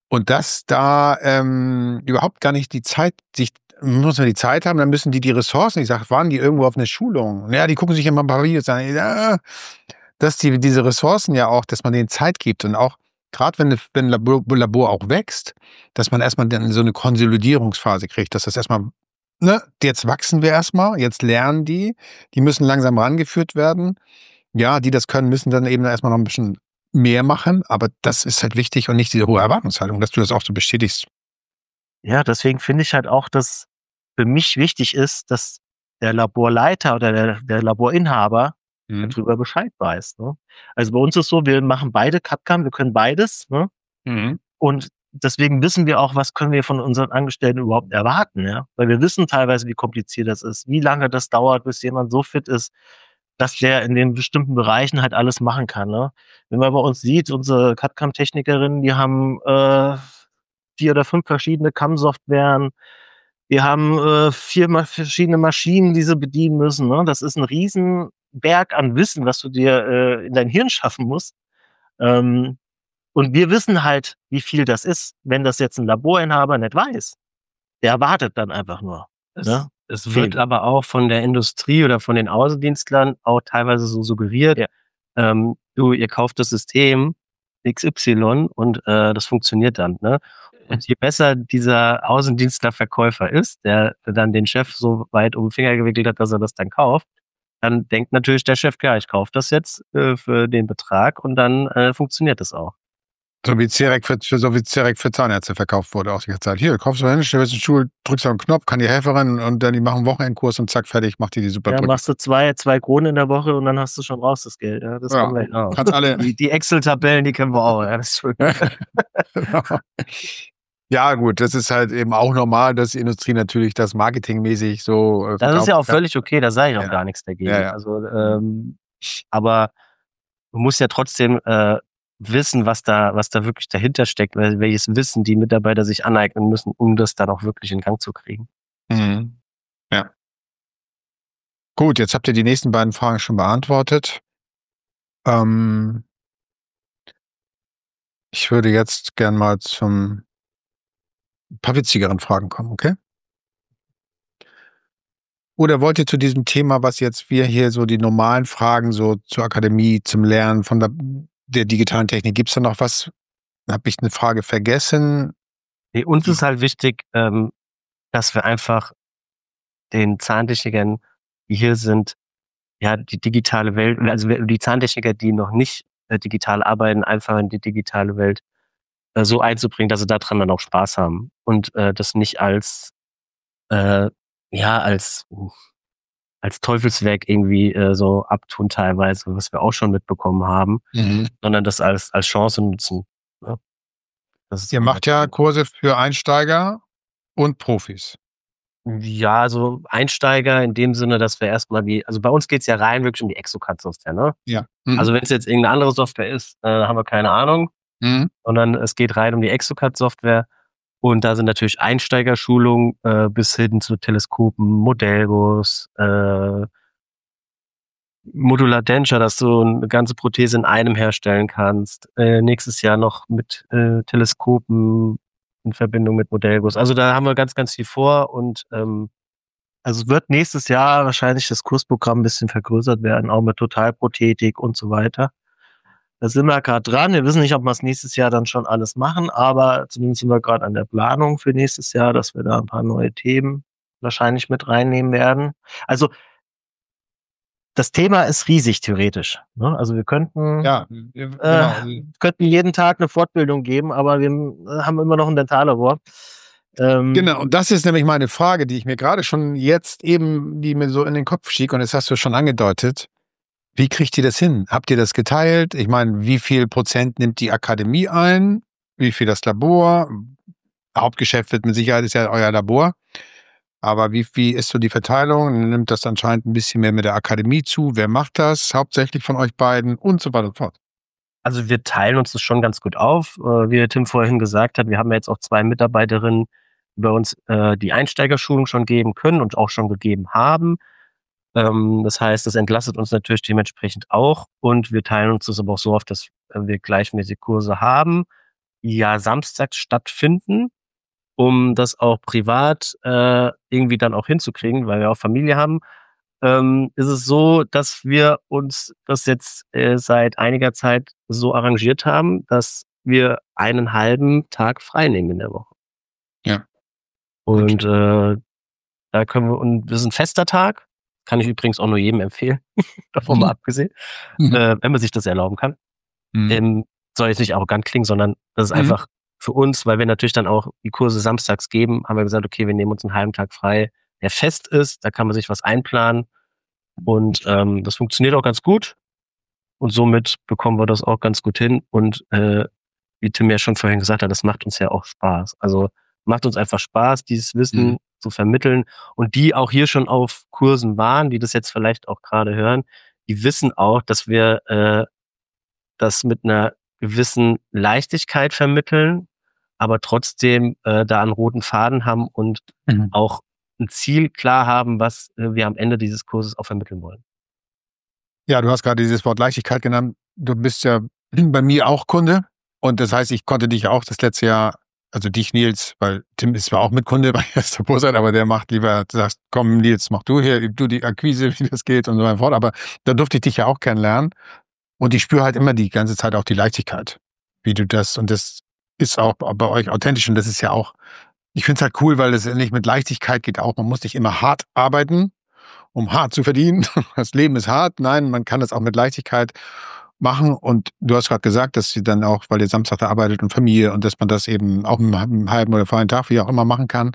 S1: Und dass da überhaupt gar nicht die Zeit, muss man die Zeit haben, dann müssen die Ressourcen, ich sage, waren die irgendwo auf einer Schulung? Ja, die gucken sich immer ein paar Videos an. Ja, dass diese Ressourcen ja auch, dass man denen Zeit gibt und auch, gerade wenn Labor auch wächst, dass man erstmal dann so eine Konsolidierungsphase kriegt, dass das erstmal, ne, jetzt wachsen wir erstmal, jetzt lernen die müssen langsam rangeführt werden. Ja, die das können, müssen dann eben erstmal noch ein bisschen mehr machen, aber das ist halt wichtig und nicht diese hohe Erwartungshaltung, dass du das auch so bestätigst.
S2: Ja, deswegen finde ich halt auch, dass für mich wichtig ist, dass der Laborleiter oder der Laborinhaber darüber Bescheid weiß. Ne? Also bei uns ist so, wir machen beide CAD/CAM, wir können beides. Ne?
S1: Mhm.
S2: Und deswegen wissen wir auch, was können wir von unseren Angestellten überhaupt erwarten. Ja? Weil wir wissen teilweise, wie kompliziert das ist, wie lange das dauert, bis jemand so fit ist, dass der in den bestimmten Bereichen halt alles machen kann. Ne? Wenn man bei uns sieht, unsere CAD/CAM-Technikerinnen, die haben 4 oder 5 verschiedene CAM-Softwaren. Wir haben 4 verschiedene Maschinen, die sie bedienen müssen. Ne? Das ist ein Riesenberg an Wissen, was du dir in dein Hirn schaffen musst. Und wir wissen halt, wie viel das ist. Wenn das jetzt ein Laborinhaber nicht weiß, der erwartet dann einfach nur. Ne?
S3: Es wird aber auch von der Industrie oder von den Außendienstlern auch teilweise so suggeriert,
S2: Ja.
S3: ihr kauft das System XY und das funktioniert dann. Ne? Und je besser dieser Außendienstler-Verkäufer ist, der dann den Chef so weit um den Finger gewickelt hat, dass er das dann kauft, dann denkt natürlich der Chef, ja, ich kaufe das jetzt für den Betrag und dann funktioniert das auch.
S1: So wie Cerec für Zahnärzte verkauft wurde auch die ganze Zeit. Hier, kaufst du hin, stellst einen Stuhl, drückst auf einen Knopf, kann die Helferin und dann die machen einen Wochenendkurs und zack, fertig, macht die super
S2: Ja,
S1: Brücke.
S2: machst du 2 Kronen in der Woche und dann hast du schon raus das Geld. Ja, das
S1: Ja,
S2: kommen wir
S3: Genau.
S1: kannst alle.
S3: Die Excel-Tabellen, die kennen wir auch. Ja, das ist schön.
S1: Ja, gut, das ist halt eben auch normal, dass die Industrie natürlich das marketingmäßig so
S3: Das ist ja auch
S1: verkauft.
S3: völlig okay, da sage ich auch
S1: Ja.
S3: gar nichts dagegen.
S1: Ja, ja.
S3: Also, aber du musst ja trotzdem wissen, was da wirklich dahinter steckt, welches Wissen die Mitarbeiter sich aneignen müssen, um das dann auch wirklich in Gang zu kriegen.
S1: Mhm. Ja. Gut, jetzt habt ihr die nächsten beiden Fragen schon beantwortet. Ich würde jetzt gern mal zum paar witzigeren Fragen kommen, okay? Oder wollt ihr zu diesem Thema, was jetzt wir hier so die normalen Fragen so zur Akademie, zum Lernen von der digitalen Technik, gibt's da noch was? Habe ich eine Frage vergessen?
S3: Nee, uns ist halt wichtig, dass wir einfach den Zahntechnikern, die hier sind, ja, die digitale Welt, also die Zahntechniker, die noch nicht digital arbeiten, einfach in die digitale Welt so einzubringen, dass sie daran dann auch Spaß haben und das nicht als als Teufelswerk irgendwie so abtun teilweise, was wir auch schon mitbekommen haben, sondern das als Chance nutzen. Ja. Das ist
S1: Ihr
S3: so
S1: macht ja Kurse für Einsteiger und Profis.
S3: ja, also Einsteiger in dem Sinne, dass wir erstmal also bei uns geht's ja rein wirklich um die Exocad-Software, ne?
S1: Ja.
S3: Also wenn es jetzt irgendeine andere Software ist, haben wir keine Ahnung, sondern es geht rein um die Exocad-Software. Und da sind natürlich Einsteigerschulungen bis hin zu Teleskopen, Modellguss, Modular Denture, dass du eine ganze Prothese in einem herstellen kannst. Nächstes Jahr noch mit Teleskopen in Verbindung mit Modellguss. Also da haben wir ganz, ganz viel vor und
S2: Also es wird nächstes Jahr wahrscheinlich das Kursprogramm ein bisschen vergrößert werden, auch mit Totalprothetik und so weiter. Da sind wir gerade dran. Wir wissen nicht, ob wir es nächstes Jahr dann schon alles machen, aber zumindest sind wir gerade an der Planung für nächstes Jahr, dass wir da ein paar neue Themen wahrscheinlich mit reinnehmen werden. Also das Thema ist riesig theoretisch. Ne? Also wir könnten,
S1: Ja,
S2: könnten jeden Tag eine Fortbildung geben, aber wir haben immer noch ein Dentallabor.
S1: Genau, und das ist nämlich meine Frage, die ich mir gerade schon jetzt eben, die mir so in den Kopf stieg, und das hast du schon angedeutet. Wie kriegt ihr das hin? Habt ihr das geteilt? Ich meine, wie viel Prozent nimmt die Akademie ein? Wie viel das Labor? Hauptgeschäft wird mit Sicherheit ist ja euer Labor. Aber wie ist so die Verteilung? Nimmt das anscheinend ein bisschen mehr mit der Akademie zu? Wer macht das? Hauptsächlich von euch beiden und so weiter und so fort.
S3: also wir teilen uns das schon ganz gut auf. Wie Tim vorhin gesagt hat, wir haben ja jetzt auch 2 Mitarbeiterinnen, die bei uns die Einsteigerschulung schon geben können und auch schon gegeben haben. Das heißt, das entlastet uns natürlich dementsprechend auch und wir teilen uns das aber auch so auf, dass wir gleichmäßig Kurse haben, ja samstags stattfinden, um das auch privat irgendwie dann auch hinzukriegen, weil wir auch Familie haben, ist es so, dass wir uns das jetzt seit einiger Zeit so arrangiert haben, dass wir einen halben Tag frei nehmen in der Woche.
S1: Ja.
S3: Und da können wir, und das ist ein fester Tag, kann ich übrigens auch nur jedem empfehlen, davon mal abgesehen, wenn man sich das erlauben kann. Soll jetzt nicht arrogant klingen, sondern das ist einfach für uns, weil wir natürlich dann auch die Kurse samstags geben, haben wir gesagt, okay, wir nehmen uns einen halben Tag frei, der fest ist, da kann man sich was einplanen und das funktioniert auch ganz gut und somit bekommen wir das auch ganz gut hin und wie Tim ja schon vorhin gesagt hat, das macht uns ja auch Spaß. Also macht uns einfach Spaß, dieses Wissen zu vermitteln und die auch hier schon auf Kursen waren, die das jetzt vielleicht auch gerade hören, die wissen auch, dass wir das mit einer gewissen Leichtigkeit vermitteln, aber trotzdem da einen roten Faden haben und auch ein Ziel klar haben, was wir am Ende dieses Kurses auch vermitteln wollen.
S1: Ja, du hast gerade dieses Wort Leichtigkeit genannt. Du bist ja bei mir auch Kunde. Und das heißt, ich konnte dich auch das letzte Jahr, also dich, Nils, weil Tim ist zwar auch Mitkunde bei Erster Burseit, aber der macht lieber, sagst, komm, Nils, mach du hier, üb du die Akquise, wie das geht und so weiter fort. Aber da durfte ich dich ja auch kennenlernen. Und ich spüre halt immer die ganze Zeit auch die Leichtigkeit, wie du das, und das ist auch bei euch authentisch. Und das ist ja auch, ich finde es halt cool, weil es nicht mit Leichtigkeit geht auch. Man muss nicht immer hart arbeiten, um hart zu verdienen. Das Leben ist hart. Nein, man kann das auch mit Leichtigkeit machen. Und du hast gerade gesagt, dass sie dann auch, weil ihr Samstag da arbeitet und Familie, und dass man das eben auch einen halben oder vollen Tag, wie auch immer, machen kann.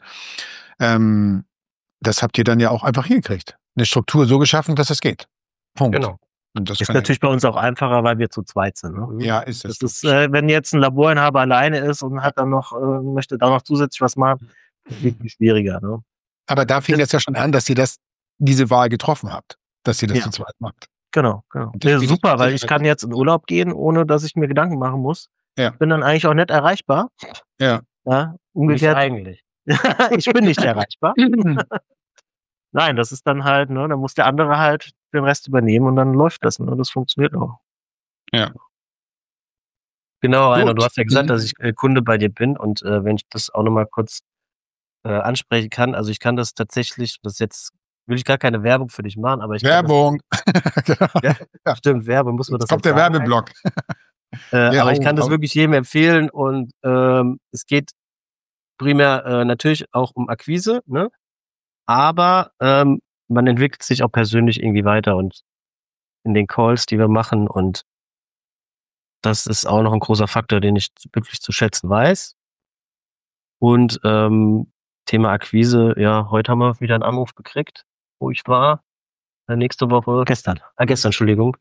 S1: Das habt ihr dann ja auch einfach hingekriegt. Eine Struktur so geschaffen, dass es geht. Punkt.
S3: Genau.
S1: Und das
S2: Ist natürlich bei uns auch einfacher, weil wir zu zweit sind. Ne?
S1: Ja, ist es.
S2: Das ist, wenn jetzt ein Laborinhaber alleine ist und hat dann noch, möchte da noch zusätzlich was machen, wirklich schwieriger. Ne?
S1: Aber da fing es ja schon an, dass ihr diese Wahl getroffen habt, dass ihr das
S2: Ja.
S1: zu zweit macht.
S2: Genau.
S1: Das bietet
S2: Super, weil ich
S1: Sicherheit.
S2: kann jetzt in Urlaub gehen, ohne dass ich mir Gedanken machen muss.
S1: Ja.
S2: Bin dann eigentlich auch nicht erreichbar.
S1: Ja.
S2: Ja,
S3: Nicht
S2: umgekehrt.
S3: eigentlich.
S2: Ich bin nicht erreichbar. Nein, das ist dann halt, ne, dann muss der andere halt den Rest übernehmen und dann läuft das, ne? Das funktioniert auch.
S1: Ja.
S3: Genau, Rainer,
S1: Gut.
S3: du hast ja gesagt, dass ich Kunde bei dir bin und wenn ich das auch nochmal kurz ansprechen kann, also ich kann das tatsächlich, das jetzt will ich gar keine Werbung für dich machen, aber ich
S1: Werbung.
S3: kann das, ja, stimmt, Werbung, muss man
S1: Jetzt
S3: das
S1: kommt der
S3: sagen?
S1: Werbeblock.
S3: Aber ich kann das wirklich jedem empfehlen und es geht primär natürlich auch um Akquise, ne? Aber man entwickelt sich auch persönlich irgendwie weiter und in den Calls, die wir machen, und das ist auch noch ein großer Faktor, den ich wirklich zu schätzen weiß. Und Thema Akquise, ja, heute haben wir wieder einen Anruf gekriegt, wo ich war. Nächste Woche. Gestern, Entschuldigung.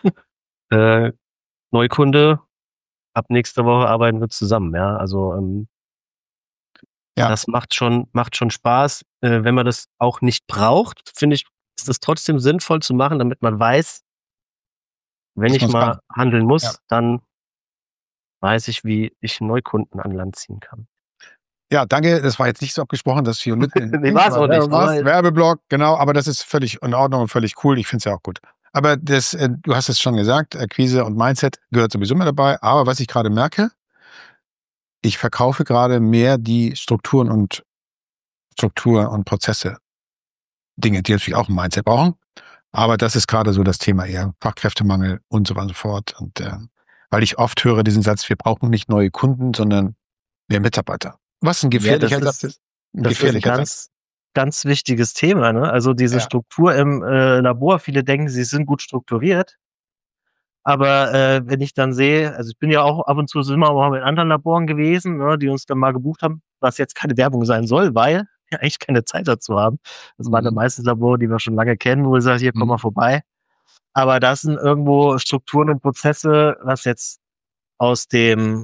S3: Neukunde. Ab nächster Woche arbeiten wir zusammen, ja. Also
S1: Ja.
S3: das macht schon Spaß. Wenn man das auch nicht braucht, finde ich, ist das trotzdem sinnvoll zu machen, damit man weiß, wenn
S1: Dass
S3: ich
S1: man's
S3: mal
S1: kann.
S3: handeln muss,
S1: Ja.
S3: dann weiß ich, wie ich Neukunden an Land ziehen kann.
S1: Ja, danke. Das war jetzt nicht so abgesprochen, dass wir mitten
S3: Nee, war's auch nicht, aber-
S1: Werbeblock, genau, aber das ist völlig in Ordnung und völlig cool. Ich finde es ja auch gut. Aber das, du hast es schon gesagt, Akquise und Mindset gehört sowieso immer dabei. Aber was ich gerade merke, ich verkaufe gerade mehr die Struktur und Prozesse. Dinge, die natürlich auch ein Mindset brauchen. Aber das ist gerade so das Thema eher Fachkräftemangel und so weiter und so fort. Und weil ich oft höre diesen Satz, wir brauchen nicht neue Kunden, sondern mehr Mitarbeiter. Was ein gefährlicher Satz ist.
S2: Das ist ein ganz wichtiges Thema, ne? Also diese Struktur im Labor, viele denken, sie sind gut strukturiert. Aber wenn ich dann sehe, also ich bin ja auch ab und zu sind wir auch mit anderen Laboren gewesen, ne, die uns dann mal gebucht haben, was jetzt keine Werbung sein soll, weil wir eigentlich keine Zeit dazu haben. Das waren dann meistens Labore, die wir schon lange kennen, wo wir sagen, hier, komm mal vorbei. Aber das sind irgendwo Strukturen und Prozesse, was jetzt aus dem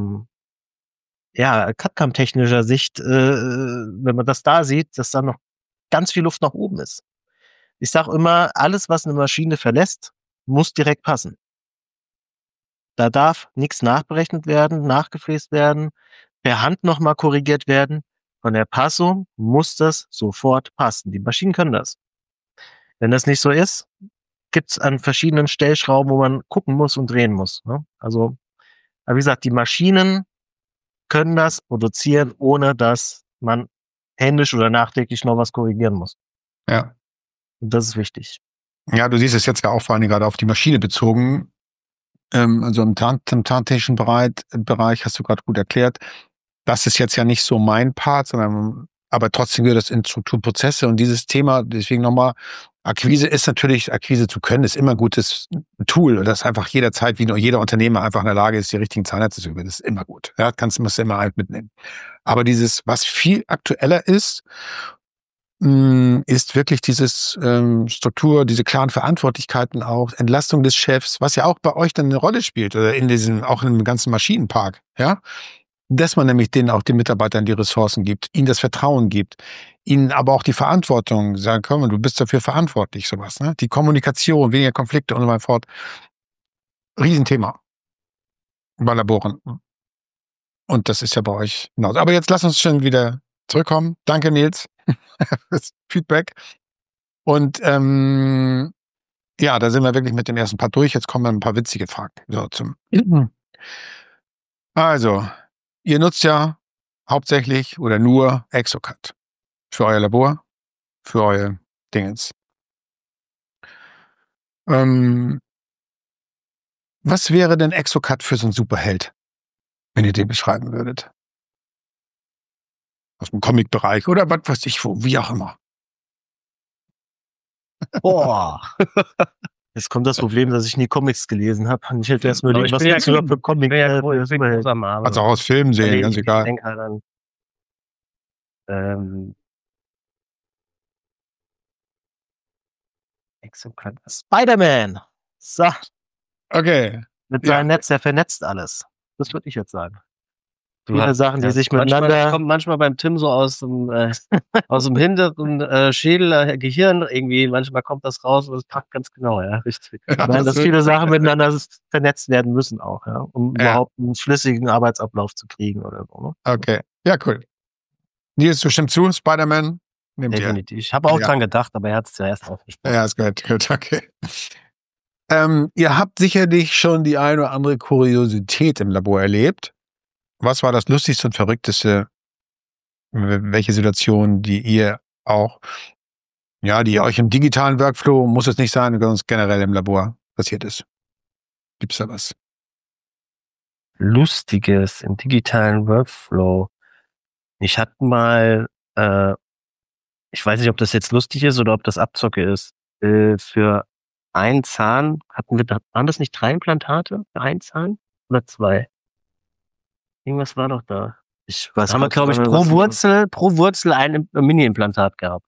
S2: CAD-CAM-technischer Sicht, wenn man das da sieht, dass da noch ganz viel Luft nach oben ist. Ich sage immer, alles, was eine Maschine verlässt, muss direkt passen. Da darf nichts nachberechnet werden, nachgefräst werden, per Hand nochmal korrigiert werden. Von der Passung muss das sofort passen. Die Maschinen können das. Wenn das nicht so ist, gibt's an verschiedenen Stellschrauben, wo man gucken muss und drehen muss. Ne? Also, wie gesagt, die Maschinen können das produzieren, ohne dass man händisch oder nachträglich noch was korrigieren muss.
S1: Ja.
S2: Und das ist wichtig.
S1: Ja, du siehst es jetzt ja auch vor allem gerade auf die Maschine bezogen. Also im tarntechnischen Bereich hast du gerade gut erklärt. Das ist jetzt ja nicht so mein Part, sondern aber trotzdem gehört das in Strukturprozesse und dieses Thema, deswegen nochmal, Akquise zu können, ist immer ein gutes Tool und das einfach jederzeit, wie nur jeder Unternehmer einfach in der Lage ist, die richtigen Zahnärzte zu gewinnen. Das ist immer gut. Ja, musst du immer halt mitnehmen. Aber was viel aktueller ist wirklich dieses Struktur, diese klaren Verantwortlichkeiten auch, Entlastung des Chefs, was ja auch bei euch dann eine Rolle spielt oder auch in dem ganzen Maschinenpark, ja, dass man nämlich auch den Mitarbeitern die Ressourcen gibt, ihnen das Vertrauen gibt, ihnen aber auch die Verantwortung, sagen, komm, du bist dafür verantwortlich, sowas, ne? Die Kommunikation, weniger Konflikte und so weiter fort. Riesenthema bei Laboren. Und das ist ja bei euch genauso. Aber jetzt lass uns schon wieder zurückkommen. Danke, Nils, fürs Feedback. Und ja, da sind wir wirklich mit dem ersten Part durch. Jetzt kommen ein paar witzige Fragen. So, Also, ihr nutzt ja hauptsächlich oder nur Exocad für euer Labor, für euer Dingens. Was wäre denn Exocad für so einen Superheld, wenn ihr den beschreiben würdet? Aus dem Comic-Bereich oder was weiß ich wo, wie auch immer.
S2: Boah. Jetzt kommt das Problem, dass ich nie Comics gelesen habe. Und ich hätte erst mal überlegen, was
S3: bin
S2: gibt's überhaupt für Comic?
S3: großer Marvel.
S1: Also auch aus Filmen sehen, ganz egal.
S3: Ich denke halt an Exocad.
S2: Spider-Man. So,
S1: Okay.
S2: mit
S1: Ja.
S2: seinem Netz, der vernetzt alles. Das würde ich jetzt sagen.
S3: Du
S2: Viele
S3: hast-
S2: Sachen, die
S3: ja,
S2: sich
S3: manchmal,
S2: miteinander...
S3: das kommt manchmal beim Tim so aus dem hinteren Schädel, Gehirn irgendwie. Manchmal kommt das raus und es packt ganz genau, ja, richtig.
S1: Ja,
S2: Ich meine, dass viele Sachen miteinander vernetzt werden müssen auch, ja, um
S1: Ja.
S2: überhaupt einen flüssigen Arbeitsablauf zu kriegen oder so. Ne?
S1: Okay. Ja, cool. Nils, du stimmst zu, Spider-Man? Nehmt ihr.
S3: Definitiv. Ich habe auch
S1: Ja.
S3: dran gedacht, aber er hat es zuerst aufgesprochen.
S1: Ja, ist gut, okay. Ihr habt sicherlich schon die eine oder andere Kuriosität im Labor erlebt. Was war das Lustigste und Verrückteste? Welche Situation, die ihr euch im digitalen Workflow, muss es nicht sein, sondern generell im Labor passiert ist? Gibt's da was?
S3: Lustiges im digitalen Workflow. Ich hatte mal, ich weiß nicht, ob das jetzt lustig ist oder ob das Abzocke ist. Für einen Zahn waren das nicht 3 Implantate für einen Zahn oder 2? Irgendwas war doch da.
S2: Ich weiß
S3: Da haben wir,
S2: gar
S3: glaube ich,
S2: nicht,
S3: pro Wurzel ein Mini-Implantat gehabt.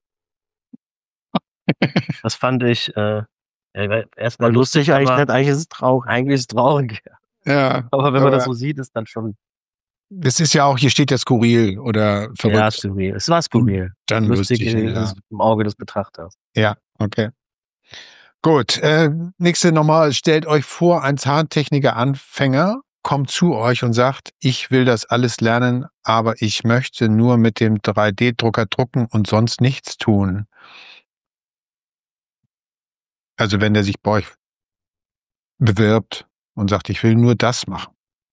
S3: Das fand ich erstmal
S2: lustig eigentlich
S3: aber
S2: nicht, eigentlich ist es traurig.
S3: eigentlich ist es traurig.
S1: Ja.
S3: Aber wenn man das so sieht, ist dann schon
S1: Das ist ja auch, hier steht ja skurril oder verrückt.
S3: ja, skurril. Es war skurril.
S1: Dann
S3: Lustig
S1: lustig.
S3: ist
S1: Ja.
S3: es im Auge des Betrachters.
S1: Ja, okay. Gut, nächste nochmal, stellt euch vor, ein Zahntechniker-Anfänger kommt zu euch und sagt, ich will das alles lernen, aber ich möchte nur mit dem 3D-Drucker drucken und sonst nichts tun. Also wenn der sich bei euch bewirbt und sagt, ich will nur das machen.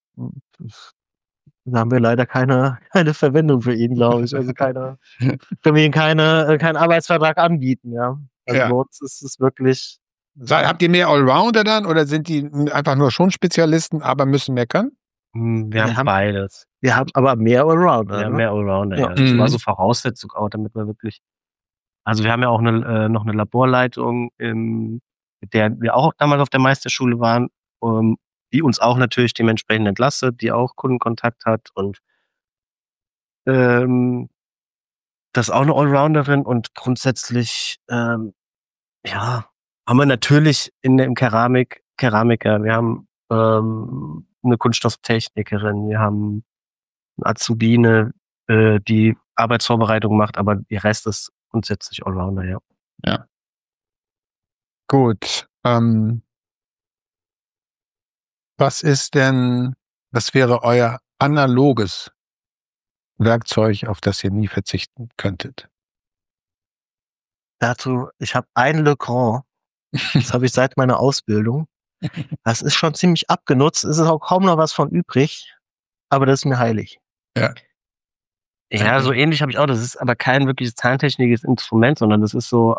S2: Da haben wir leider keine Verwendung für ihn, glaube ich. Also können wir ihm keinen Arbeitsvertrag anbieten, ja. Also
S1: Ja.
S2: bei uns ist es wirklich.
S1: Habt ihr mehr Allrounder dann oder sind die einfach nur schon Spezialisten, aber müssen mehr können?
S3: Wir haben beides.
S2: Wir haben aber mehr Allrounder.
S3: Wir haben
S2: ne?
S3: mehr Allrounder,
S2: Ja.
S3: ja. Das war
S1: Mhm.
S3: so Voraussetzung auch, damit wir wirklich. Also wir haben ja auch noch eine Laborleitung, mit der wir auch damals auf der Meisterschule waren, die uns auch natürlich dementsprechend entlastet, die auch Kundenkontakt hat und das ist auch eine Allrounderin und grundsätzlich ja, haben wir natürlich im Keramiker, wir haben eine Kunststofftechnikerin, wir haben eine Azubine, die Arbeitsvorbereitung macht, aber der Rest ist grundsätzlich Allrounder, ja.
S1: Ja. Gut. Was wäre euer analoges Werkzeug, auf das ihr nie verzichten könntet?
S2: Dazu, ich habe ein Le Grand. Das habe ich seit meiner Ausbildung. Das ist schon ziemlich abgenutzt. Es ist auch kaum noch was von übrig. aber das ist mir heilig.
S3: Ja, so ähnlich habe ich auch. Das ist aber kein wirkliches zahntechnisches Instrument, sondern das ist so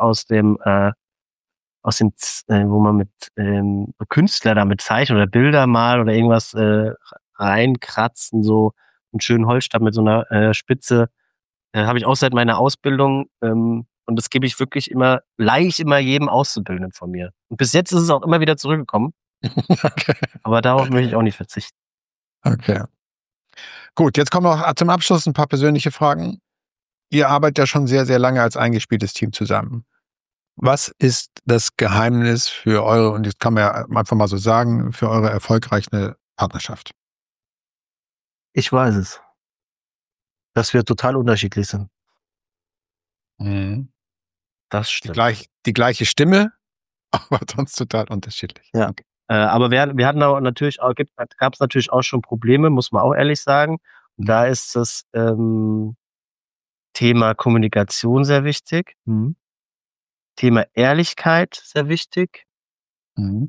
S3: wo man mit Künstler damit zeichnet oder Bilder mal oder irgendwas reinkratzen, so einen schönen Holzstab mit so einer Spitze. Habe ich auch seit meiner Ausbildung und das gebe ich wirklich leih ich immer jedem Auszubildenden von mir. Und bis jetzt ist es auch immer wieder zurückgekommen,
S1: Okay.
S3: aber darauf möchte ich auch nicht verzichten.
S1: Okay. Gut, jetzt kommen noch zum Abschluss ein paar persönliche Fragen. Ihr arbeitet ja schon sehr, sehr lange als eingespieltes Team zusammen. Was ist das Geheimnis für eure, und das kann man ja einfach mal so sagen, für eure erfolgreiche Partnerschaft?
S2: Ich weiß es. Dass wir total unterschiedlich sind.
S1: Mhm.
S3: Das stimmt.
S1: Die gleiche Stimme, aber sonst total unterschiedlich.
S2: Ja.
S1: Okay.
S3: Aber wir hatten auch natürlich auch, gab es natürlich auch schon Probleme, muss man auch ehrlich sagen. Und da ist das Thema Kommunikation sehr wichtig. Thema Ehrlichkeit sehr wichtig.
S1: Mhm.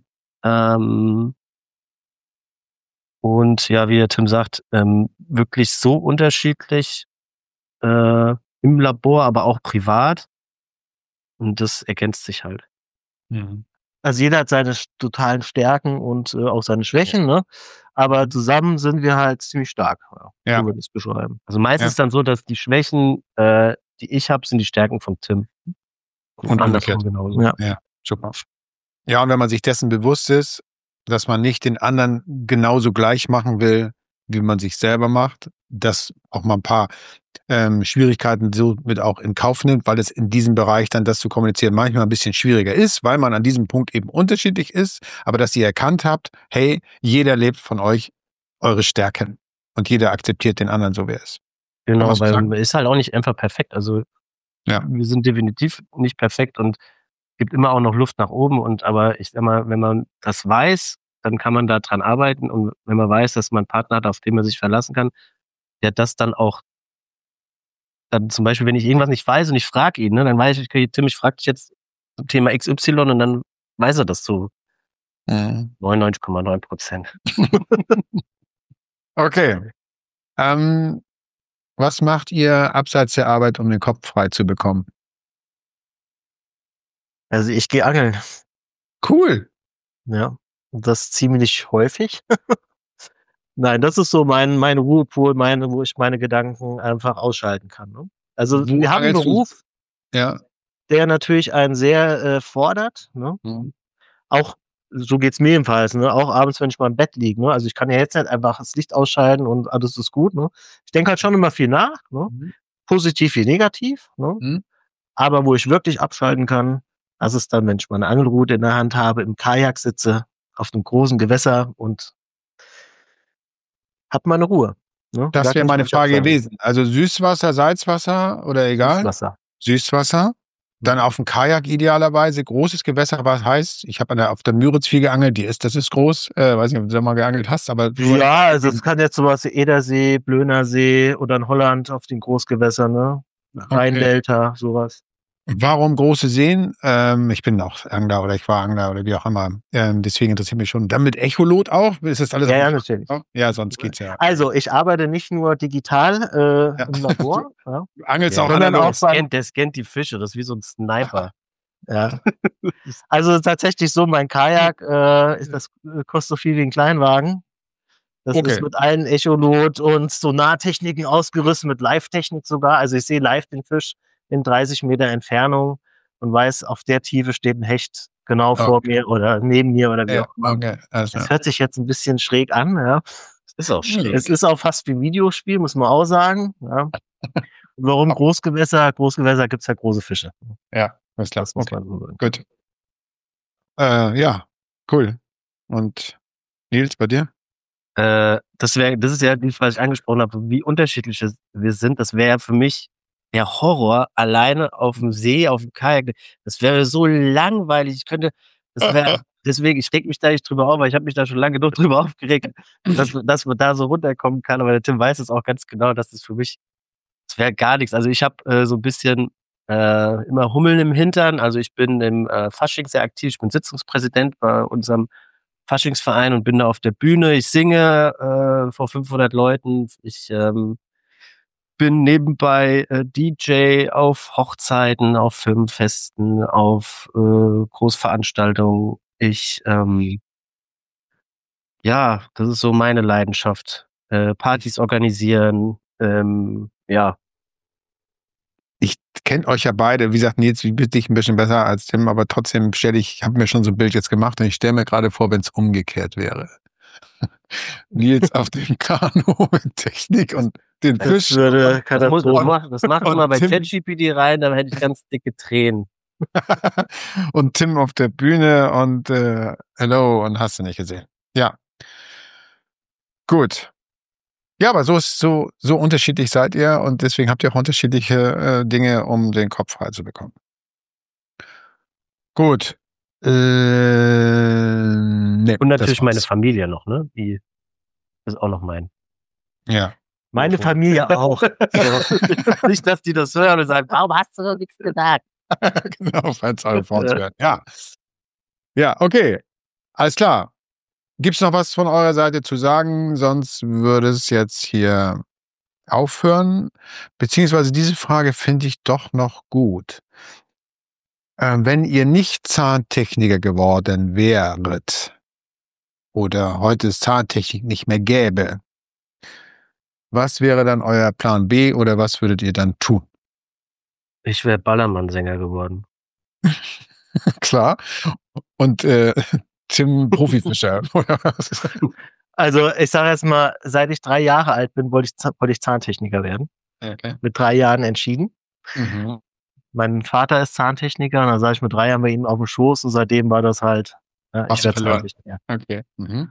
S3: Und ja, wie der Tim sagt, wirklich so unterschiedlich im Labor, aber auch privat. Und das ergänzt sich halt.
S1: Mhm.
S2: Also jeder hat seine totalen Stärken und auch seine Schwächen, ne? Aber zusammen sind wir halt ziemlich stark.
S1: Ja.
S2: So würde ich es beschreiben.
S3: Also meistens dann so, dass die Schwächen, die ich habe, sind die Stärken von Tim.
S1: Und
S3: andersrum
S1: umgekehrt.
S3: genauso.
S2: Ja.
S1: Super. Ja, und wenn man sich dessen bewusst ist, dass man nicht den anderen genauso gleich machen will, wie man sich selber macht, dass auch mal ein paar Schwierigkeiten so mit auch in Kauf nimmt, weil es in diesem Bereich dann das zu kommunizieren manchmal ein bisschen schwieriger ist, weil man an diesem Punkt eben unterschiedlich ist, aber dass ihr erkannt habt, hey, jeder lebt von euch eure Stärken und jeder akzeptiert den anderen so, wie er ist.
S3: Genau,
S1: was
S3: weil
S1: sagen?
S3: man ist halt auch nicht einfach perfekt. Also
S1: Ja.
S3: wir sind definitiv nicht perfekt und gibt immer auch noch Luft nach oben. Aber ich sag mal, wenn man das weiß, dann kann man da dran arbeiten. Und wenn man weiß, dass man einen Partner hat, auf den man sich verlassen kann, der das dann auch, dann zum Beispiel, wenn ich irgendwas nicht weiß und ich frage ihn, ne, dann weiß ich, okay, Tim, ich frage dich jetzt zum Thema XY und dann weiß er das zu 99,9%.
S1: Okay. Was macht ihr abseits der Arbeit, um den Kopf frei zu bekommen?
S2: Also ich gehe angeln.
S1: Cool.
S2: Ja. Und das ziemlich häufig. Nein, das ist so mein Ruhepol, wo ich meine Gedanken einfach ausschalten kann. Ne? Also
S1: Wo
S2: wir haben einen
S1: angelst du?
S2: Beruf,
S1: Ja.
S2: der natürlich einen sehr fordert. Ne?
S1: Mhm.
S2: Auch so geht's mir jedenfalls, ne? Auch abends, wenn ich mal im Bett liege. Ne? Also ich kann ja jetzt nicht einfach das Licht ausschalten und alles ist gut. Ne? Ich denke halt schon immer viel nach, ne? Positiv wie negativ. Ne?
S1: Mhm.
S2: Aber wo ich wirklich abschalten kann, das ist dann, wenn ich meine Angelrute in der Hand habe, im Kajak sitze, auf einem großen Gewässer und hab meine Ruhe. Ne?
S1: Das
S2: Da
S1: wäre
S2: kann ich
S1: meine
S2: wirklich
S1: Frage
S2: abschalten.
S1: gewesen. Also Süßwasser, Salzwasser oder egal?
S2: Süßwasser.
S1: Süßwasser. Dann auf dem Kajak idealerweise. Großes Gewässer, was heißt, ich habe auf der Müritz viel geangelt, das ist groß. Weiß nicht, ob du da mal geangelt hast, aber
S2: Ja, also es kann jetzt sowas wie Edersee, Blönersee oder in Holland auf den Großgewässern, ne? Rheindelta, sowas.
S1: Warum große Seen? Ich bin auch Angler oder ich war Angler oder wie auch immer. Deswegen interessiert mich schon. Dann mit Echolot auch? Ist das alles?
S2: Ja, natürlich.
S1: Ja, sonst geht's ja.
S2: Also ich arbeite nicht nur digital
S1: Ja.
S2: im Labor, ja,
S1: Du angelst auch
S2: sondern
S1: analog.
S2: auch
S3: Der scannt die Fische, das ist wie so ein Sniper.
S2: ja. Also tatsächlich so, mein Kajak kostet so viel wie ein Kleinwagen. Das ist mit allen Echolot und Sonartechniken ausgerüstet, mit Live-Technik sogar. Also ich sehe live den Fisch in 30 Meter Entfernung und weiß, auf der Tiefe steht ein Hecht genau vor mir oder neben mir oder wie auch immer.
S1: Okay. Also.
S2: Das hört sich jetzt ein bisschen schräg an, ja.
S3: Ist auch schräg.
S2: Es ist auch fast wie ein Videospiel, muss man auch sagen. Ja. Und warum Großgewässer? Großgewässer gibt's halt große Fische.
S1: Ja, alles klar.
S2: Das muss man so sagen.
S1: Gut. Ja, cool. Und Nils, bei dir?
S3: Das ist ja das, was ich angesprochen habe, wie unterschiedlich wir sind. Das wäre für mich der Horror, alleine auf dem See, auf dem Kajak. Das wäre so langweilig. Deswegen, ich reg mich da nicht drüber auf, weil ich habe mich da schon lange genug drüber aufgeregt, dass man da so runterkommen kann. Aber der Tim weiß es auch ganz genau, dass das für mich, das wäre gar nichts. Also ich habe so ein bisschen immer Hummeln im Hintern. Also ich bin im Fasching sehr aktiv. Ich bin Sitzungspräsident bei unserem Faschingsverein und bin da auf der Bühne. Ich singe vor 500 Leuten. Ich bin nebenbei DJ auf Hochzeiten, auf Firmenfesten, auf Großveranstaltungen. Ja, das ist so meine Leidenschaft. Partys organisieren, ja.
S1: Ich kenne euch ja beide. Wie gesagt, Nils, wie dich ein bisschen besser als Tim, aber trotzdem habe mir schon so ein Bild jetzt gemacht und ich stelle mir gerade vor, wenn es umgekehrt wäre. Nils auf dem Kanu mit Technik und den
S2: Das
S1: Fisch.
S2: würde
S3: Das macht
S1: und
S3: mal bei
S1: Tim-
S3: ChatGPT rein, dann hätte ich ganz dicke Tränen.
S1: und Tim auf der Bühne und hello und hast du nicht gesehen. Ja. Gut. Ja, aber so unterschiedlich seid ihr und deswegen habt ihr auch unterschiedliche Dinge, um den Kopf frei zu bekommen. Gut. Nee,
S3: Und natürlich
S1: das
S3: meine
S1: war's.
S3: Familie noch, ne? Die ist auch noch mein.
S1: Ja.
S2: Meine Familie auch. So.
S3: Nicht, dass die das hören und sagen, warum hast du noch nichts gesagt?
S1: Genau, falls eure Frauen hören. Ja. Ja, okay. Alles klar. Gibt's noch was von eurer Seite zu sagen? Sonst würde es jetzt hier aufhören. Beziehungsweise diese Frage finde ich doch noch gut. Wenn ihr nicht Zahntechniker geworden wäret oder heute es Zahntechnik nicht mehr gäbe, was wäre dann euer Plan B oder was würdet ihr dann tun?
S3: Ich wäre Ballermann-Sänger geworden.
S1: Klar. Und Tim Profifischer, oder was?
S2: Also ich sage jetzt mal, seit ich 3 Jahre alt bin, wollte ich Zahntechniker werden.
S1: Okay.
S2: Mit 3 Jahren entschieden.
S1: Mhm.
S2: Mein Vater ist Zahntechniker und dann sah ich mit 3 Jahren bei ihm auf dem Schoß und seitdem war das halt, ich
S1: Hast du
S2: werde
S1: verloren.
S2: Zahntechniker.
S1: Okay. Mhm.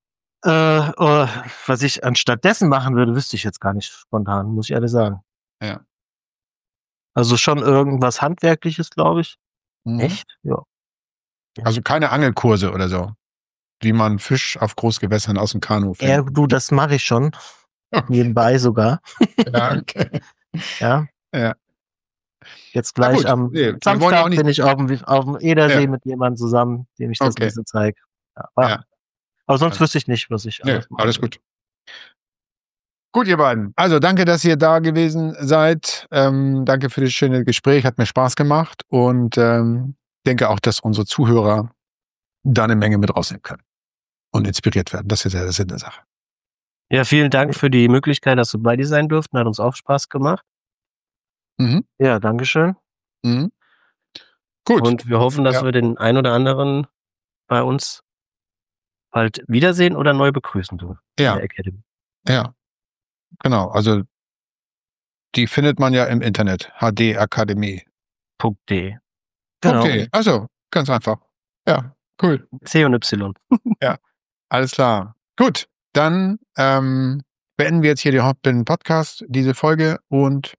S2: Was ich anstattdessen machen würde, wüsste ich jetzt gar nicht spontan, muss ich ehrlich sagen.
S1: Ja.
S2: Also schon irgendwas Handwerkliches, glaube ich.
S1: Mhm.
S2: Echt? Ja.
S1: Also keine Angelkurse oder so, wie man Fisch auf Großgewässern aus dem Kanu fängt.
S2: Du, das mache ich schon. Nebenbei sogar.
S1: Ja, okay.
S2: Ja.
S1: Ja.
S2: Jetzt gleich
S1: gut.
S2: am
S1: Nee, wir wollen ja
S2: Samstag
S1: auch nicht-
S2: bin ich auf dem Edersee
S1: Ja.
S2: mit jemandem zusammen, dem ich das
S1: Okay.
S2: ein bisschen zeige. Ja,
S1: Ja.
S2: aber sonst wüsste ich nicht, was ich
S1: Nee,
S2: alles mache.
S1: alles gut. Gut, ihr beiden. Also danke, dass ihr da gewesen seid. Danke für das schöne Gespräch. Hat mir Spaß gemacht und denke auch, dass unsere Zuhörer da eine Menge mit rausnehmen können und inspiriert werden. Das ist ja der Sinn der Sache.
S3: Ja, vielen Dank für die Möglichkeit, dass wir bei dir sein durften. Hat uns auch Spaß gemacht.
S1: Mhm.
S2: Ja, dankeschön.
S1: Mhm. Gut.
S3: Und wir hoffen, dass
S1: Ja.
S3: wir den ein oder anderen bei uns bald wiedersehen oder neu begrüßen dürfen.
S1: Ja.
S3: In der Academy.
S1: Ja. Genau. Also die findet man ja im Internet. hdakademie.de.
S3: .de.
S2: Genau.
S1: Also ganz einfach. Ja, cool.
S3: C und Y.
S1: Alles klar. Gut. Dann beenden wir jetzt hier den Podcast, diese Folge und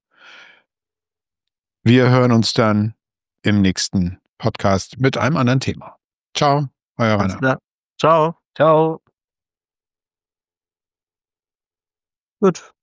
S1: wir hören uns dann im nächsten Podcast mit einem anderen Thema. Ciao, euer
S2: Alles
S1: Rainer.
S2: klar. Ciao.
S3: Ciao.
S2: Gut.